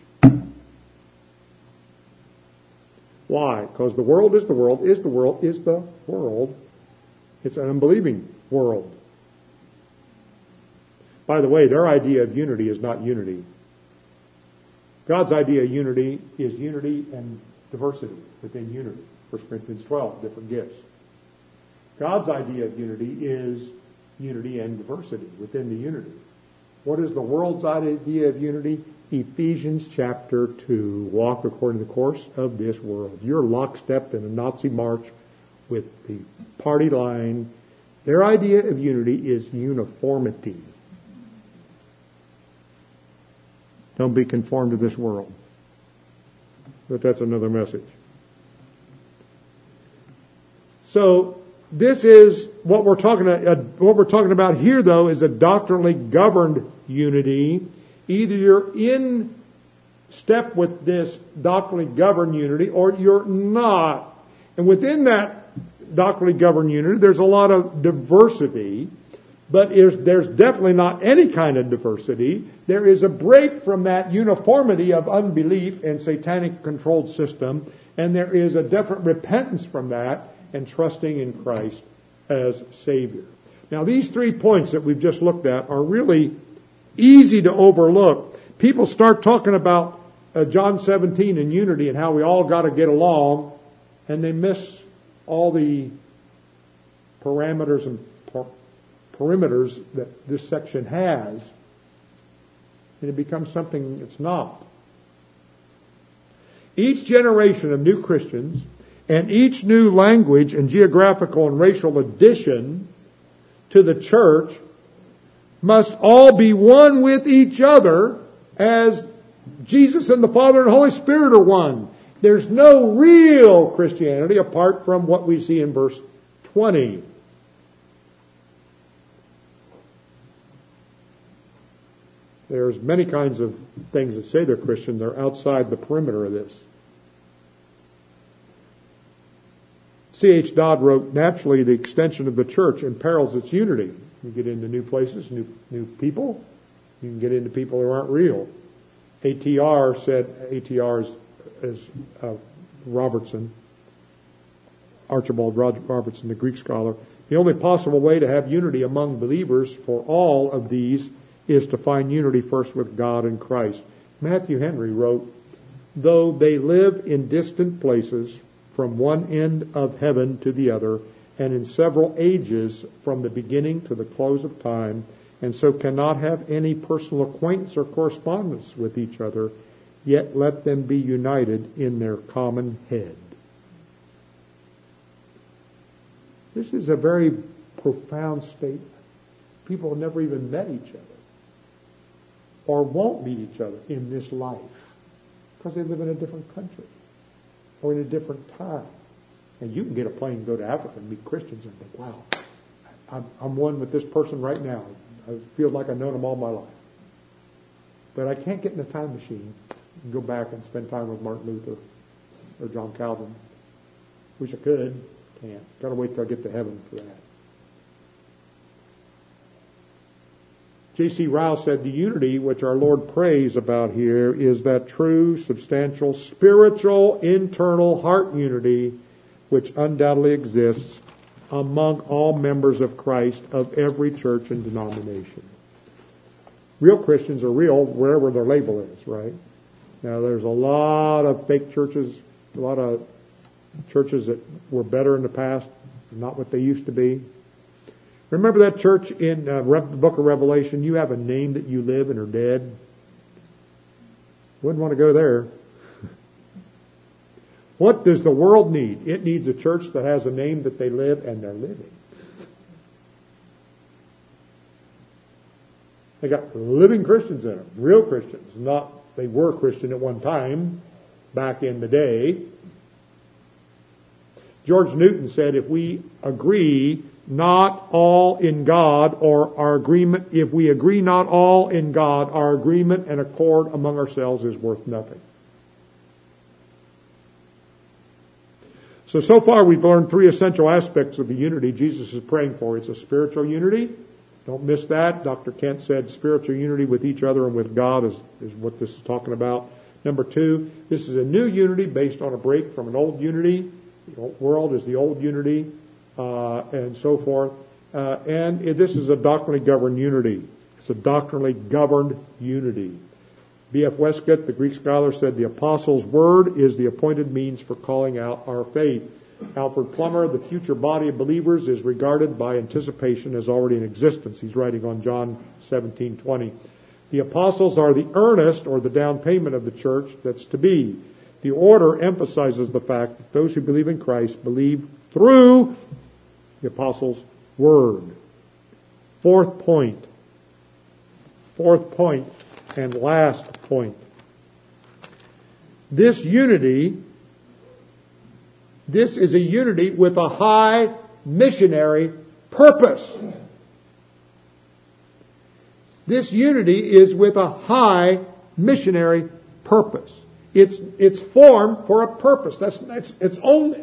Why? Because the world is the world, is the world, is the world. It's an unbelieving world. By the way, their idea of unity is not unity. God's idea of unity is unity and diversity within unity. 1 Corinthians 12, different gifts. God's idea of unity is unity and diversity within the unity. What is the world's idea of unity? Ephesians chapter 2. Walk according to the course of this world. You're lockstep in a Nazi march with the party line. Their idea of unity is uniformity. Don't be conformed to this world. But that's another message. So this is what we're talking about here, though, is a doctrinally governed unity. Either you're in step with this doctrinally governed unity or you're not. And within that doctrinally governed unity, there's a lot of diversity, but there's definitely not any kind of diversity. There is a break from that uniformity of unbelief and satanic controlled system, and there is a definite repentance from that and trusting in Christ as Savior. Now, these 3 points that we've just looked at are really easy to overlook. People start talking about John 17 and unity and how we all got to get along, and they miss all the parameters and perimeters that this section has, and it becomes something it's not. Each generation of new Christians and each new language and geographical and racial addition to the church must all be one with each other as Jesus and the Father and Holy Spirit are one. There's no real Christianity apart from what we see in verse 20. There's many kinds of things that say they're Christian. They're outside the perimeter of this. C.H. Dodd wrote, naturally, the extension of the church imperils its unity. You get into new places, new people. You can get into people who aren't real. ATR is Robertson, Archibald Robertson, the Greek scholar. The only possible way to have unity among believers for all of these is to find unity first with God and Christ. Matthew Henry wrote, though they live in distant places from one end of heaven to the other, and in several ages from the beginning to the close of time, and so cannot have any personal acquaintance or correspondence with each other, yet let them be united in their common head. This is a very profound statement. People have never even met each other, or won't meet each other in this life, because they live in a different country, or in a different time. And you can get a plane and go to Africa and meet Christians and think, wow, I'm one with this person right now. I feel like I've known them all my life. But I can't get in a time machine and go back and spend time with Martin Luther or John Calvin. Wish I could. Can't. Got to wait till I get to heaven for that. J.C. Ryle said, the unity which our Lord prays about here is that true, substantial, spiritual, internal heart unity which undoubtedly exists among all members of Christ of every church and denomination. Real Christians are real wherever their label is, right? Now, there's a lot of fake churches, a lot of churches that were better in the past, not what they used to be. Remember that church in the book of Revelation? You have a name that you live and are dead. Wouldn't want to go there. What does the world need? It needs a church that has a name that they live and they're living. They got living Christians in them, real Christians. Not they were Christian at one time, back in the day. George Newton said, if we agree not all in God, or our agreement, if we agree not all in God, our agreement and accord among ourselves is worth nothing. So far we've learned three essential aspects of the unity Jesus is praying for. It's a spiritual unity. Don't miss that. Dr. Kent said spiritual unity with each other and with God is what this is talking about. Number two, this is a new unity based on a break from an old unity. The old world is the old unity, and so forth. And this is a doctrinally governed unity. It's a doctrinally governed unity. B.F. Westcott, the Greek scholar, said the apostles' word is the appointed means for calling out our faith. Alfred Plummer, the future body of believers is regarded by anticipation as already in existence. He's writing on John 17:20. The apostles are the earnest or the down payment of the church that's to be. The order emphasizes the fact that those who believe in Christ believe through the apostles' word. Fourth point and last point. This unity, this is a unity with a high missionary purpose. This unity is with a high missionary purpose. It's formed for a purpose. Its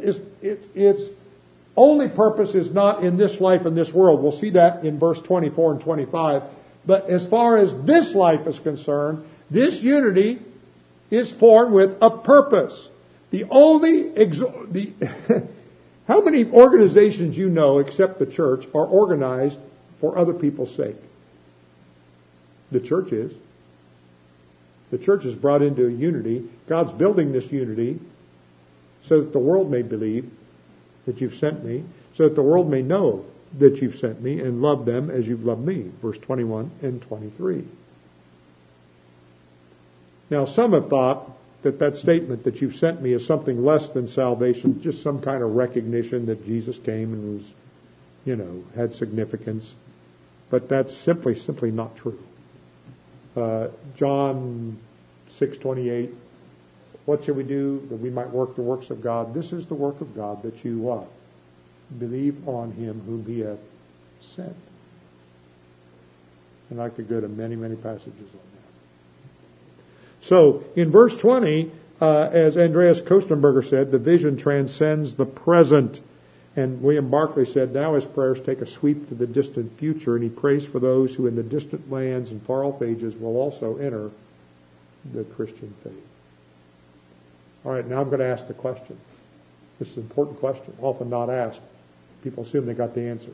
only purpose is not in this life and this world. We'll see that in verse 24 and 25. But as far as this life is concerned, this unity is formed with a purpose. How many organizations you know, except the church, are organized for other people's sake? The church is. The church is brought into a unity. God's building this unity so that the world may believe that you've sent me, so that the world may know that you've sent me and love them as you've loved me. Verse 21 and 23. Now, some have thought that statement that you've sent me is something less than salvation, just some kind of recognition that Jesus came and was, had significance. But that's simply not true. John 6:28, What should we do that we might work the works of God? This is the work of God, that you what? Believe on him whom he hath sent. And I could go to many, many passages on that. So, in verse 20, as Andreas Kostenberger said, the vision transcends the present. And William Barclay said, now his prayers take a sweep to the distant future, and he prays for those who in the distant lands and far off ages will also enter the Christian faith. All right, now I'm going to ask the question. This is an important question, often not asked. People assume they got the answer.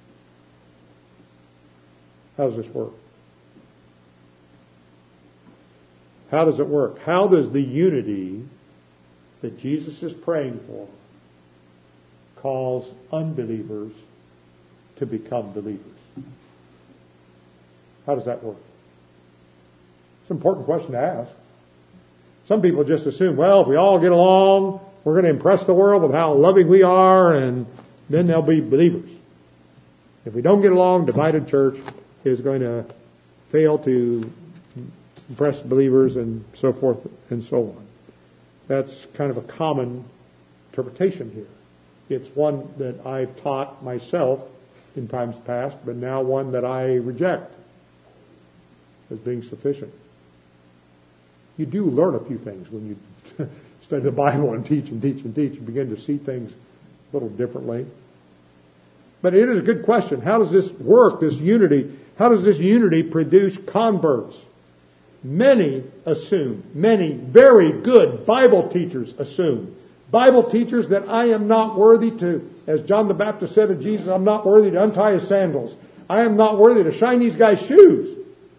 How does this work? How does it work? How does the unity that Jesus is praying for cause unbelievers to become believers? How does that work? It's an important question to ask. Some people just assume, well, if we all get along, we're going to impress the world with how loving we are, and then they'll be believers. If we don't get along, divided church is going to fail to impress believers, and so forth and so on. That's kind of a common interpretation here. It's one that I've taught myself in times past, but now one that I reject as being sufficient. You do learn a few things when you study the Bible and teach and teach and teach. You begin to see things a little differently. But it is a good question. How does this work, this unity? How does this unity produce converts? Many assume, many very good Bible teachers assume, Bible teachers, that I am not worthy to, as John the Baptist said of Jesus, I'm not worthy to untie his sandals. I am not worthy to shine these guys' shoes.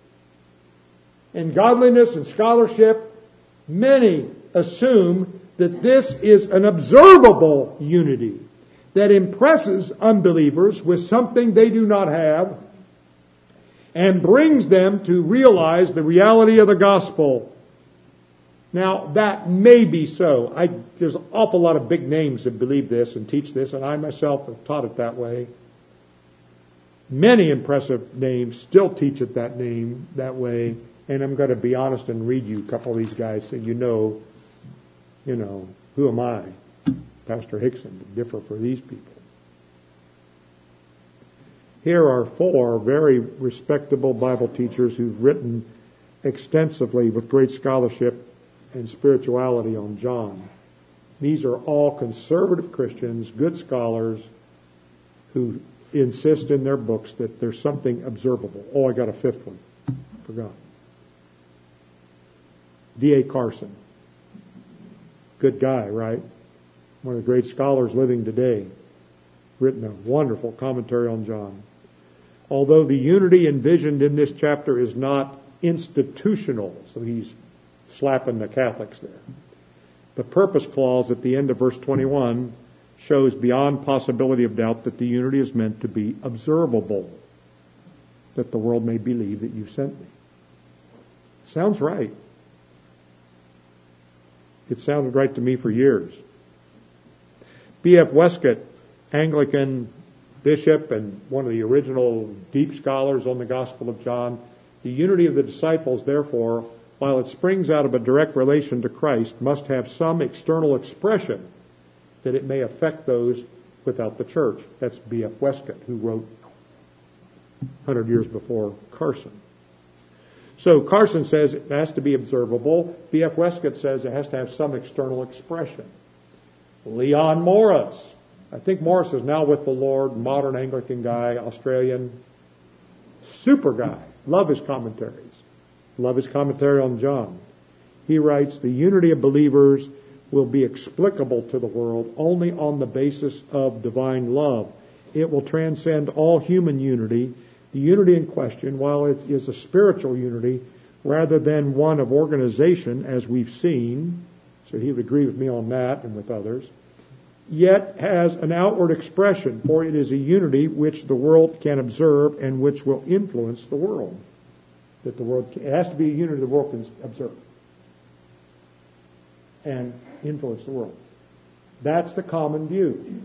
In godliness and scholarship, many assume that this is an observable unity that impresses unbelievers with something they do not have and brings them to realize the reality of the gospel. Now, that may be so. There's an awful lot of big names that believe this and teach this, and I myself have taught it that way. Many impressive names still teach it that way, and I'm going to be honest and read you a couple of these guys so you know, who am I, Pastor Hickson, to differ for these people. Here are 4 very respectable Bible teachers who've written extensively with great scholarship and spirituality on John. These are all conservative Christians, good scholars, who insist in their books that there's something observable. Oh, I got a 5th one. Forgot. D.A. Carson. Good guy, right? One of the great scholars living today. Written a wonderful commentary on John. Although the unity envisioned in this chapter is not institutional, so he's slapping the Catholics there. The purpose clause at the end of verse 21 shows beyond possibility of doubt that the unity is meant to be observable, that the world may believe that you sent me. Sounds right. It sounded right to me for years. B.F. Westcott, Anglican bishop and one of the original deep scholars on the Gospel of John, the unity of the disciples, therefore, while it springs out of a direct relation to Christ, must have some external expression that it may affect those without the church. That's B.F. Westcott, who wrote 100 years before Carson. So Carson says it has to be observable. B.F. Westcott says it has to have some external expression. Leon Morris. I think Morris is now with the Lord, modern Anglican guy, Australian. Super guy. Love his commentaries. Love his commentary on John. He writes, the unity of believers will be explicable to the world only on the basis of divine love. It will transcend all human unity. The unity in question, while it is a spiritual unity rather than one of organization, as we've seen, so he would agree with me on that and with others, yet has an outward expression, for it is a unity which the world can observe and which will influence the world. It has to be a unity the world can observe and influence the world. That's the common view.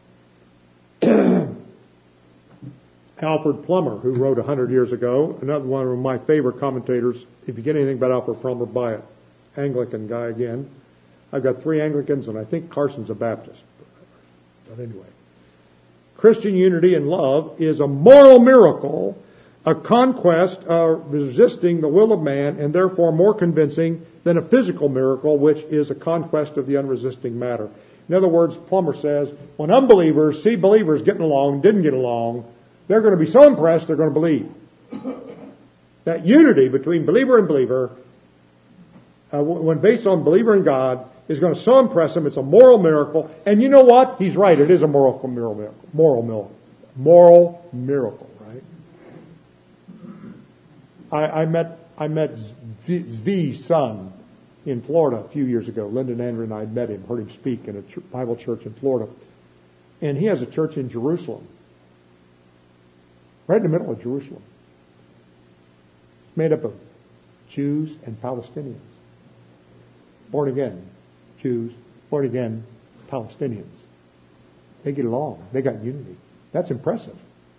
Alfred Plummer, who wrote 100 years ago, another one of my favorite commentators. If you get anything about Alfred Plummer, buy it. Anglican guy again. I've got 3 Anglicans, and I think Carson's a Baptist. But anyway. Christian unity and love is a moral miracle, a conquest resisting the will of man, and therefore more convincing than a physical miracle, which is a conquest of the unresisting matter. In other words, Plummer says, when unbelievers see believers getting along, didn't get along, they're going to be so impressed they're going to believe. That unity between believer and believer, when based on believer and God, is going to so impress them. It's a moral miracle. And you know what? He's right. It is a moral miracle. Moral miracle, right? I met Zvi's son in Florida a few years ago. Lyndon Andrew and I had met him, heard him speak in a Bible church in Florida. And he has a church in Jerusalem. Right in the middle of Jerusalem. It's made up of Jews and Palestinians. Born again Jews, born again Palestinians. They get along. They got unity. That's impressive.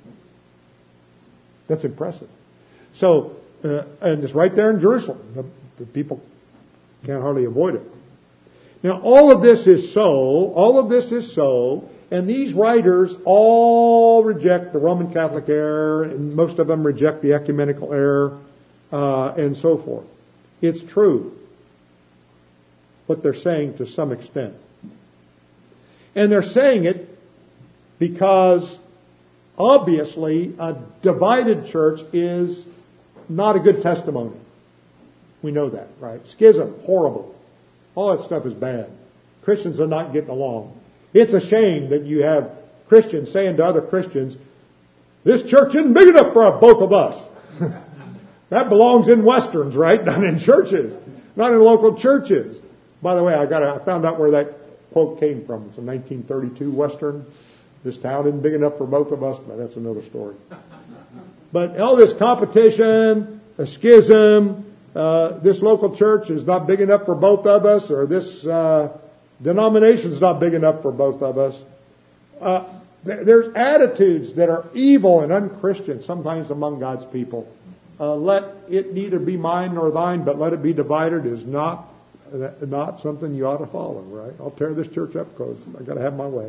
That's impressive. So, and it's right there in Jerusalem. The people can't hardly avoid it. Now, all of this is so, and these writers all reject the Roman Catholic error, and most of them reject the ecumenical error, and so forth. It's true what they're saying to some extent. And they're saying it because obviously a divided church is not a good testimony. We know that, right? Schism, horrible. All that stuff is bad. Christians are not getting along. It's a shame that you have Christians saying to other Christians, this church isn't big enough for both of us. That belongs in Westerns, right? Not in churches. Not in local churches. By the way, I found out where that quote came from. It's a 1932 Western. This town isn't big enough for both of us, but that's another story. But all this competition, a schism, this local church is not big enough for both of us, or this denomination is not big enough for both of us. There's attitudes that are evil and unchristian sometimes among God's people. Let it neither be mine nor thine, but let it be divided is not something you ought to follow, right? I'll tear this church up because I got to have my way.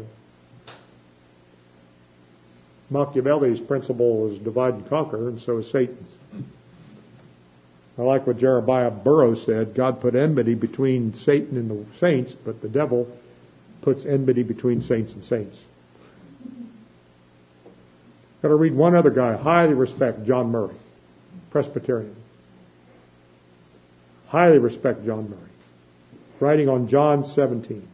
Machiavelli's principle is divide and conquer, and so is Satan's. I like what Jeremiah Burroughs said. God put enmity between Satan and the saints, but the devil puts enmity between saints and saints. Got to read one other guy I highly respect, John Murray, Presbyterian. Highly respect John Murray. Writing on John 17.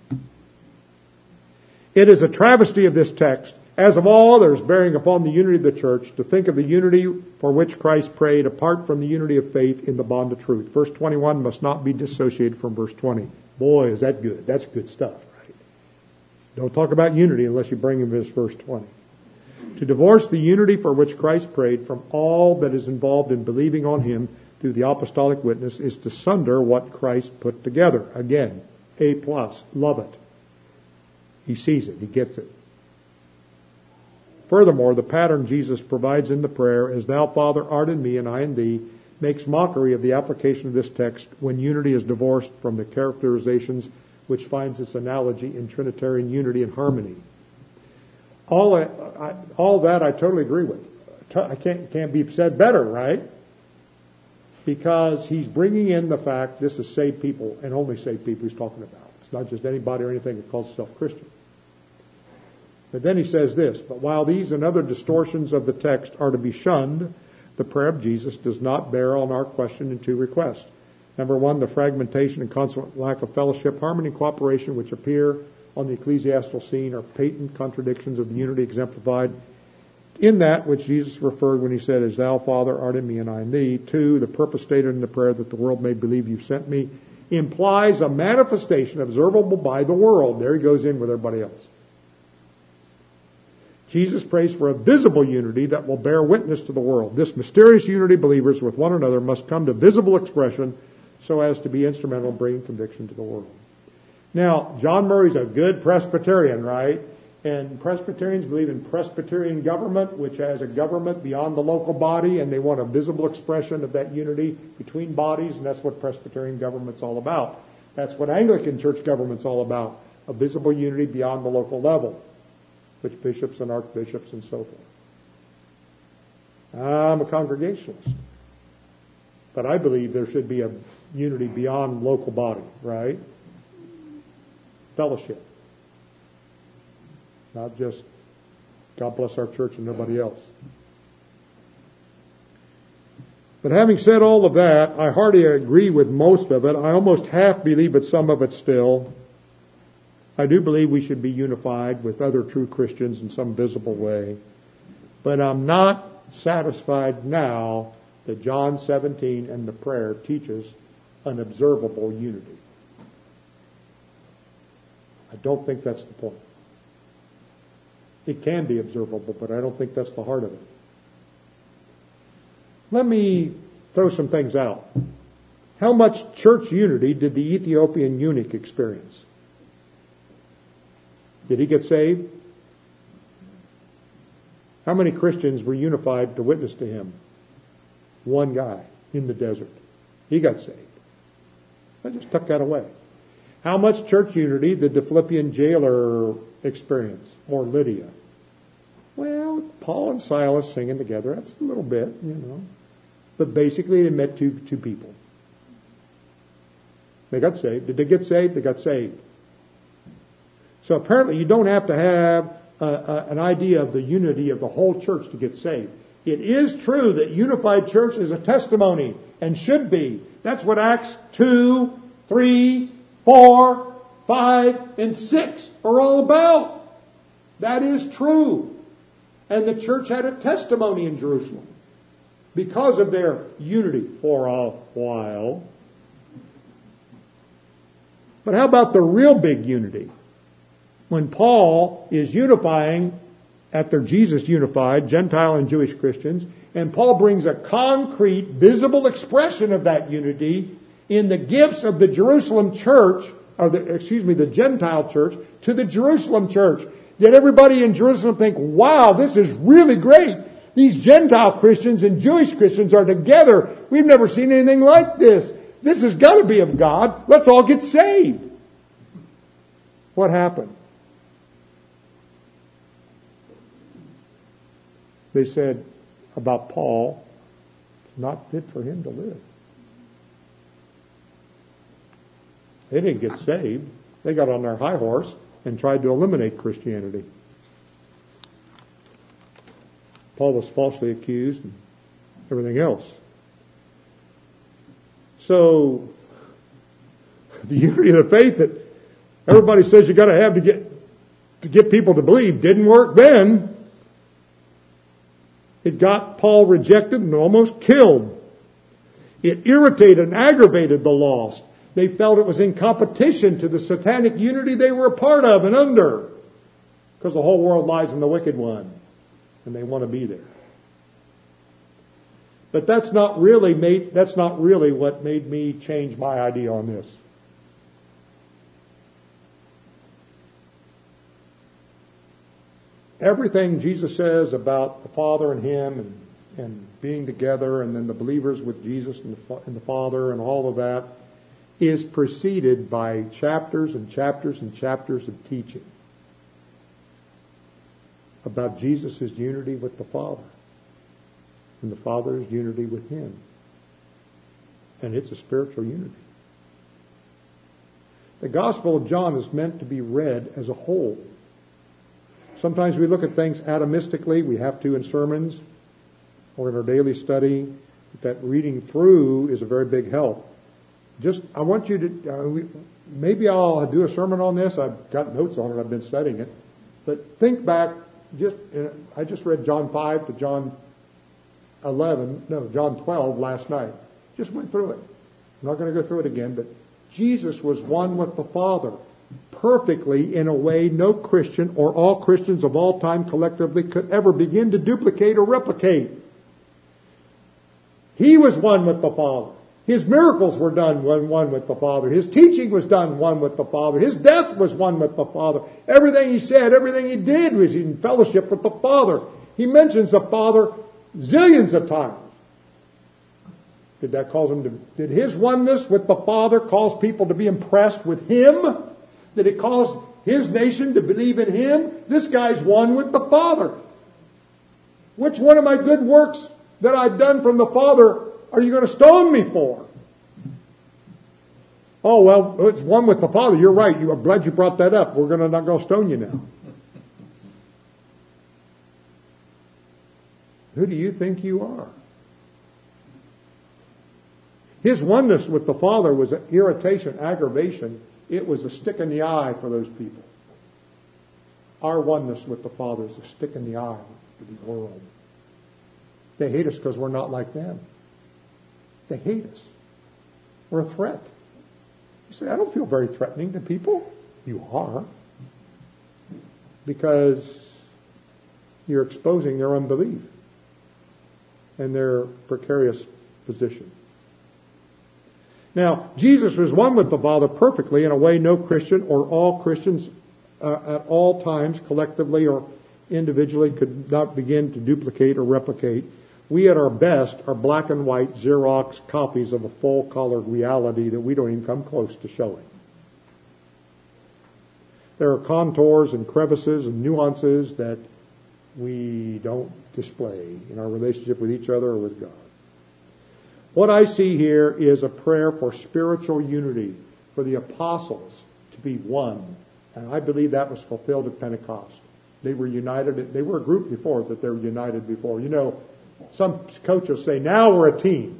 It is a travesty of this text, as of all others bearing upon the unity of the church, to think of the unity for which Christ prayed apart from the unity of faith in the bond of truth. Verse 21 must not be dissociated from verse 20. Boy, is that good. That's good stuff, right? Don't talk about unity unless you bring him this verse 20. To divorce the unity for which Christ prayed from all that is involved in believing on him through the apostolic witness is to sunder what Christ put together. Again, A+, love it. He sees it. He gets it. Furthermore, the pattern Jesus provides in the prayer, as thou, Father, art in me and I in thee, makes mockery of the application of this text when unity is divorced from the characterizations which finds its analogy in Trinitarian unity and harmony. All that I totally agree with. I can't be said better, right? Because he's bringing in the fact this is saved people, and only saved people he's talking about. It's not just anybody or anything that calls itself Christian. But then he says this, but while these and other distortions of the text are to be shunned, the prayer of Jesus does not bear on our question in 2 requests. Number 1, the fragmentation and consequent lack of fellowship, harmony, and cooperation which appear on the ecclesiastical scene are patent contradictions of the unity exemplified in that which Jesus referred when he said, as thou, Father, art in me and I in thee. 2, the purpose stated in the prayer that the world may believe you sent me implies a manifestation observable by the world. There he goes in with everybody else. Jesus prays for a visible unity that will bear witness to the world. This mysterious unity of believers with one another must come to visible expression so as to be instrumental in bringing conviction to the world. Now, John Murray's a good Presbyterian, right? And Presbyterians believe in Presbyterian government, which has a government beyond the local body, and they want a visible expression of that unity between bodies, and that's what Presbyterian government's all about. That's what Anglican church government's all about. A visible unity beyond the local level, with bishops and archbishops and so forth. I'm a Congregationalist. But I believe there should be a unity beyond local body, right? Fellowship. Not just God bless our church and nobody else. But having said all of that, I hardly agree with most of it. I almost half believe with some of it still. I do believe we should be unified with other true Christians in some visible way. But I'm not satisfied now that John 17 and the prayer teaches an observable unity. I don't think that's the point. It can be observable, but I don't think that's the heart of it. Let me throw some things out. How much church unity did the Ethiopian eunuch experience? Did he get saved? How many Christians were unified to witness to him? One guy in the desert. He got saved. I just tuck that away. How much church unity did the Philippian jailer experience? Or Lydia? Well, Paul and Silas singing together, that's a little bit, But basically they met two people. They got saved. Did they get saved? They got saved. So apparently you don't have to have an idea of the unity of the whole church to get saved. It is true that unified church is a testimony and should be. That's what Acts 2, 3, 4, 5, and 6 are all about. That is true. And the church had a testimony in Jerusalem because of their unity for a while. But how about the real big unity? When Paul is unifying, after Jesus unified Gentile and Jewish Christians, and Paul brings a concrete, visible expression of that unity in the gifts of the Jerusalem church, the Gentile church, to the Jerusalem church. Yet everybody in Jerusalem think, wow, this is really great. These Gentile Christians and Jewish Christians are together. We've never seen anything like this. This has got to be of God. Let's all get saved. What happened? They said about Paul, it's not fit for him to live. They didn't get saved. They got on their high horse and tried to eliminate Christianity. Paul was falsely accused and everything else. So, the unity of the faith that everybody says you got to have to get people to believe didn't work then. It got Paul rejected and almost killed. It irritated and aggravated the lost. They felt it was in competition to the satanic unity they were a part of and under. Because the whole world lies in the wicked one. And they want to be there. But that's not really what made me change my idea on this. Everything Jesus says about the Father and Him and being together, and then the believers with Jesus and the Father and all of that, is preceded by chapters and chapters and chapters of teaching about Jesus' unity with the Father and the Father's unity with Him. And it's a spiritual unity. The Gospel of John is meant to be read as a whole. Sometimes we look at things atomistically. We have to in sermons or in our daily study. That reading through is a very big help. I want you to, maybe I'll do a sermon on this. I've got notes on it. I've been studying it. But think back, I just read John 5 to John 12 last night. Just went through it. I'm not going to go through it again, but Jesus was one with the Father perfectly in a way no Christian or all Christians of all time collectively could ever begin to duplicate or replicate. He was one with the Father. His miracles were done one with the Father. His teaching was done one with the Father. His death was one with the Father. Everything He said, everything He did was in fellowship with the Father. He mentions the Father zillions of times. Did that cause him to? Did his oneness with the Father cause people to be impressed with him? Did it cause his nation to believe in him? This guy's one with the Father. Which one of my good works that I've done from the Father are you going to stone me for? Oh, well, it's one with the Father. You're right. I'm glad you brought that up. We're not going to stone you now. Who do you think you are? His oneness with the Father was an irritation, aggravation. It was a stick in the eye for those people. Our oneness with the Father is a stick in the eye for the world. They hate us because we're not like them. They hate us. We're a threat. You say, I don't feel very threatening to people. You are. Because you're exposing their unbelief and their precarious position. Now, Jesus was one with the Father perfectly in a way no Christian or all Christians at all times, collectively or individually, could not begin to duplicate or replicate. We at our best are black and white Xerox copies of a full-color reality that we don't even come close to showing. There are contours and crevices and nuances that we don't display in our relationship with each other or with God. What I see here is a prayer for spiritual unity, for the apostles to be one. And I believe that was fulfilled at Pentecost. They were united. They were a group before, that they were united before. You know, some coaches say, now we're a team.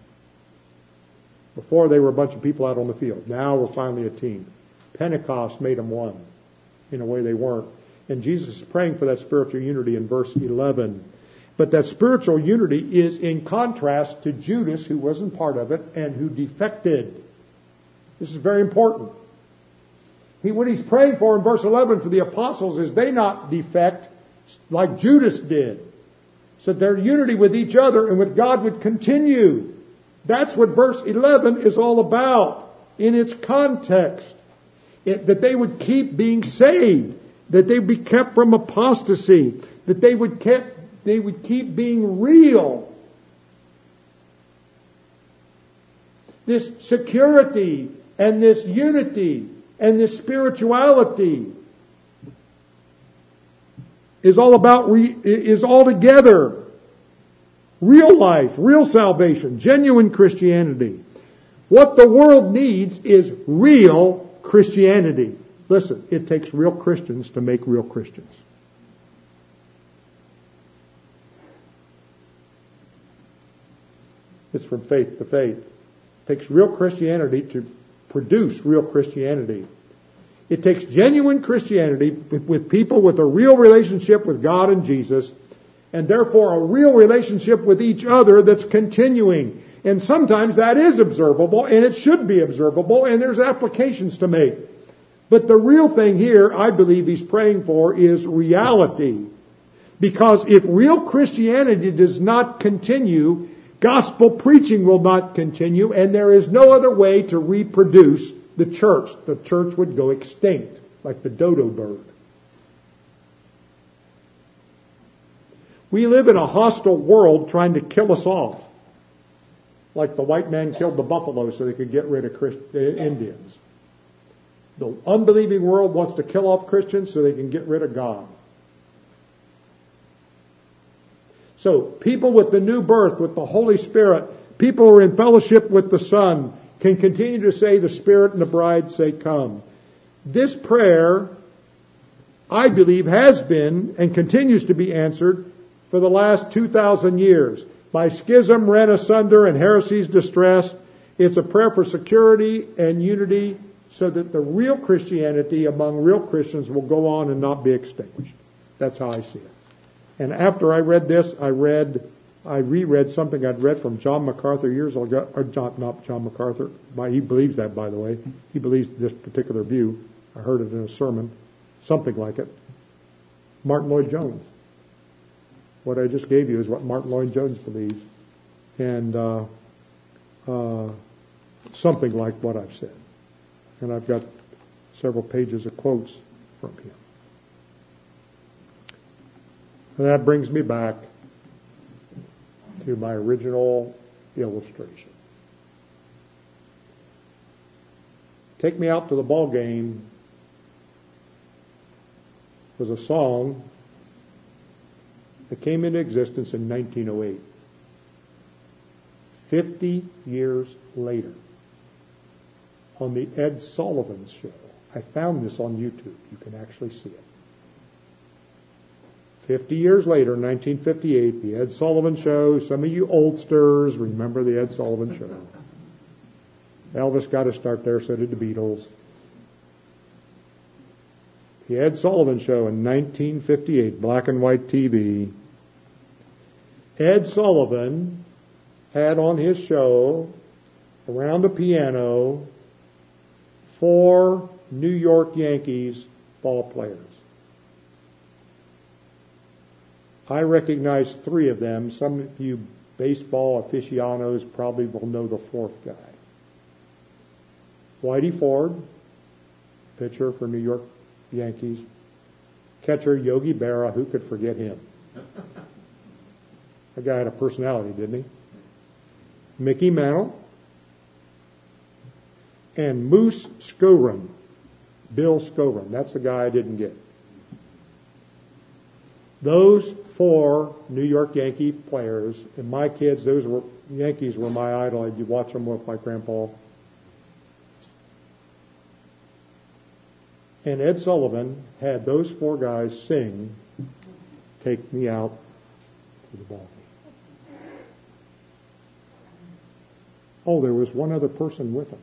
Before they were a bunch of people out on the field. Now we're finally a team. Pentecost made them one in a way they weren't. And Jesus is praying for that spiritual unity in verse 11. But that spiritual unity is in contrast to Judas, who wasn't part of it, and who defected. This is very important. What he's praying for in verse 11 for the apostles is they not defect like Judas did. So their unity with each other and with God would continue. That's what verse 11 is all about in its context. That they would keep being saved. That they would be kept from apostasy. That they would keep being real. This security and this unity and this spirituality is all about, is all together. Real life, real salvation, genuine Christianity. What the world needs is real Christianity. Listen, it takes real Christians to make real Christians. It's from faith to faith. It takes real Christianity to produce real Christianity. It takes genuine Christianity with people with a real relationship with God and Jesus, and therefore a real relationship with each other that's continuing. And sometimes that is observable, and it should be observable, and there's applications to make. But the real thing here, I believe he's praying for, is reality. Because if real Christianity does not continue, gospel preaching will not continue, and there is no other way to reproduce the church. The church would go extinct, like the dodo bird. We live in a hostile world trying to kill us off. Like the white man killed the buffalo so they could get rid of Indians. The unbelieving world wants to kill off Christians so they can get rid of God. So people with the new birth, with the Holy Spirit, people who are in fellowship with the Son, can continue to say, the Spirit and the bride say, come. This prayer, I believe, has been and continues to be answered for the last 2,000 years. By schism rent asunder and heresies distressed, it's a prayer for security and unity so that the real Christianity among real Christians will go on and not be extinguished. That's how I see it. And after I read this, I reread something I'd read from John MacArthur years ago. Or not John MacArthur. He believes that, by the way. He believes this particular view. I heard it in a sermon. Something like it. Martin Lloyd Jones. What I just gave you is what Martin Lloyd Jones believes. And something like what I've said. And I've got several pages of quotes from him. And that brings me back to my original illustration. Take Me Out to the Ball Game was a song that came into existence in 1908. 50 years later, on the Ed Sullivan Show. I found this on YouTube. You can actually see it. 50 years later, 1958, the Ed Sullivan Show. Some of you oldsters remember the Ed Sullivan Show. Elvis got to start there, so did the Beatles. The Ed Sullivan Show in 1958, black and white TV. Ed Sullivan had on his show, around the piano, 4 New York Yankees ball players. I recognize 3 of them. Some of you baseball aficionados probably will know the 4th guy. Whitey Ford, pitcher for New York Yankees. Catcher Yogi Berra, who could forget him? That guy had a personality, didn't he? Mickey Mantle. And Moose Skowron. Bill Skowron. That's the guy I didn't get. Those 4 New York Yankee players, and my kids, Yankees were my idol. I'd watch them with my grandpa. And Ed Sullivan had those 4 guys sing Take Me Out to the Ball Game. Oh, there was one other person with him.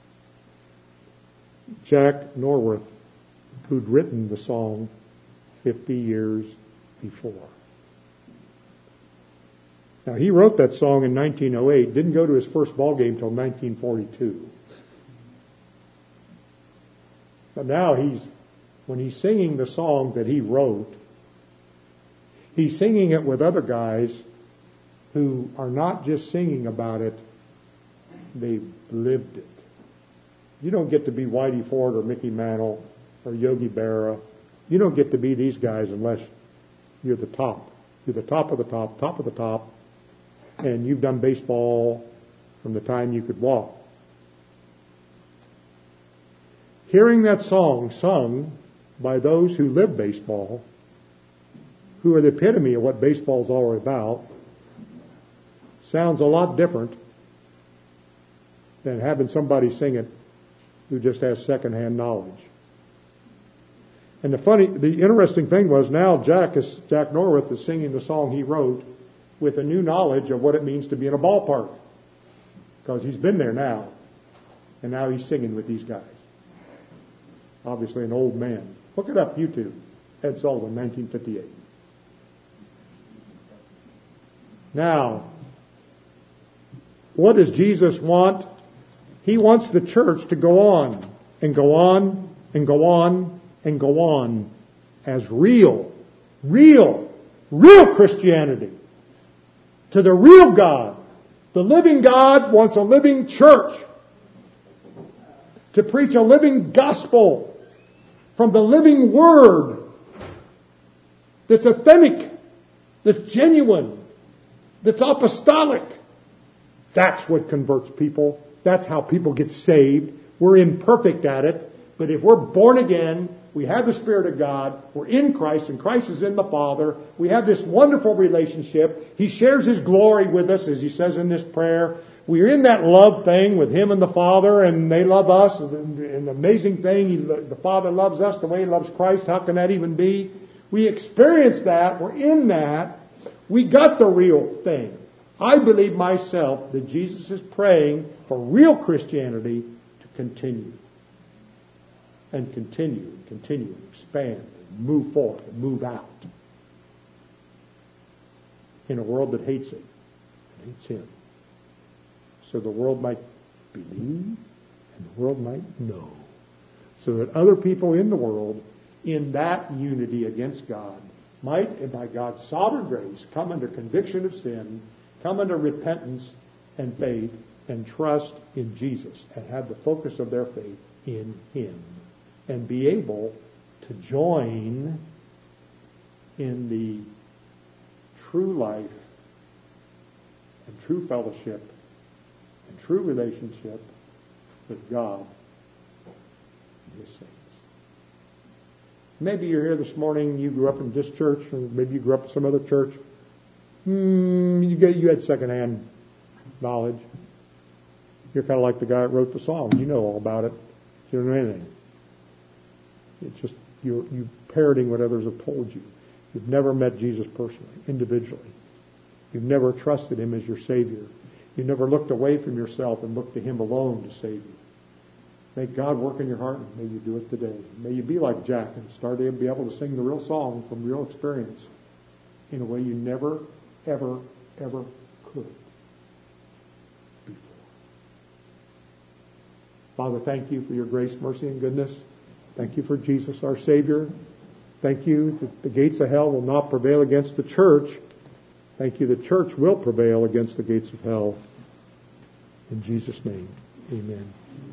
Jack Norworth, who'd written the song 50 years before. Now, he wrote that song in 1908, didn't go to his first ball game until 1942. But now when he's singing the song that he wrote, he's singing it with other guys who are not just singing about it, they've lived it. You don't get to be Whitey Ford or Mickey Mantle or Yogi Berra. You don't get to be these guys unless you're the top. You're the top of the top of the top, and you've done baseball from the time you could walk. Hearing that song sung by those who live baseball, who are the epitome of what baseball's all about, sounds a lot different than having somebody sing it who just has secondhand knowledge. And the interesting thing was now Jack Norworth is singing the song he wrote with a new knowledge of what it means to be in a ballpark, because he's been there now, and now he's singing with these guys. Obviously an old man. Look it up, YouTube. Ed Sullivan, 1958. Now, what does Jesus want? He wants the church to go on and go on and go on and go on as real Christianity. To the real God. The living God wants a living church. To preach a living gospel from the living word that's authentic, that's genuine, that's apostolic. That's what converts people. That's how people get saved. We're imperfect at it, but if we're born again, we have the Spirit of God, we're in Christ, and Christ is in the Father, we have this wonderful relationship. He shares His glory with us, as He says in this prayer. We're in that love thing with Him and the Father, and they love us. An amazing thing, the Father loves us the way He loves Christ. How can that even be? We experience that. We're in that. We got the real thing. I believe myself that Jesus is praying for real Christianity to continue. And continue, and continue, and expand, and move forth, and move out. In a world that hates it, and hates Him. So the world might believe, and the world might know. So that other people in the world, in that unity against God, might, and by God's sovereign grace, come under conviction of sin, come under repentance and faith, and trust in Jesus, and have the focus of their faith in Him, and be able to join in the true life and true fellowship true relationship with God and His saints. Maybe you're here this morning, you grew up in this church, or maybe you grew up in some other church. You had secondhand knowledge. You're kind of like the guy that wrote the song. You know all about it. You don't know anything. It's just you parroting what others have told you. You've never met Jesus personally, individually. You've never trusted Him as your Savior. You've never looked away from yourself and looked to Him alone to save you. May God work in your heart, and may you do it today. May you be like Jack and start to be able to sing the real song from real experience in a way you never, ever, ever could before. Father, thank you for your grace, mercy, and goodness. Thank you for Jesus, our Savior. Thank you that the gates of hell will not prevail against the church. Thank you the church will prevail against the gates of hell. In Jesus' name, amen.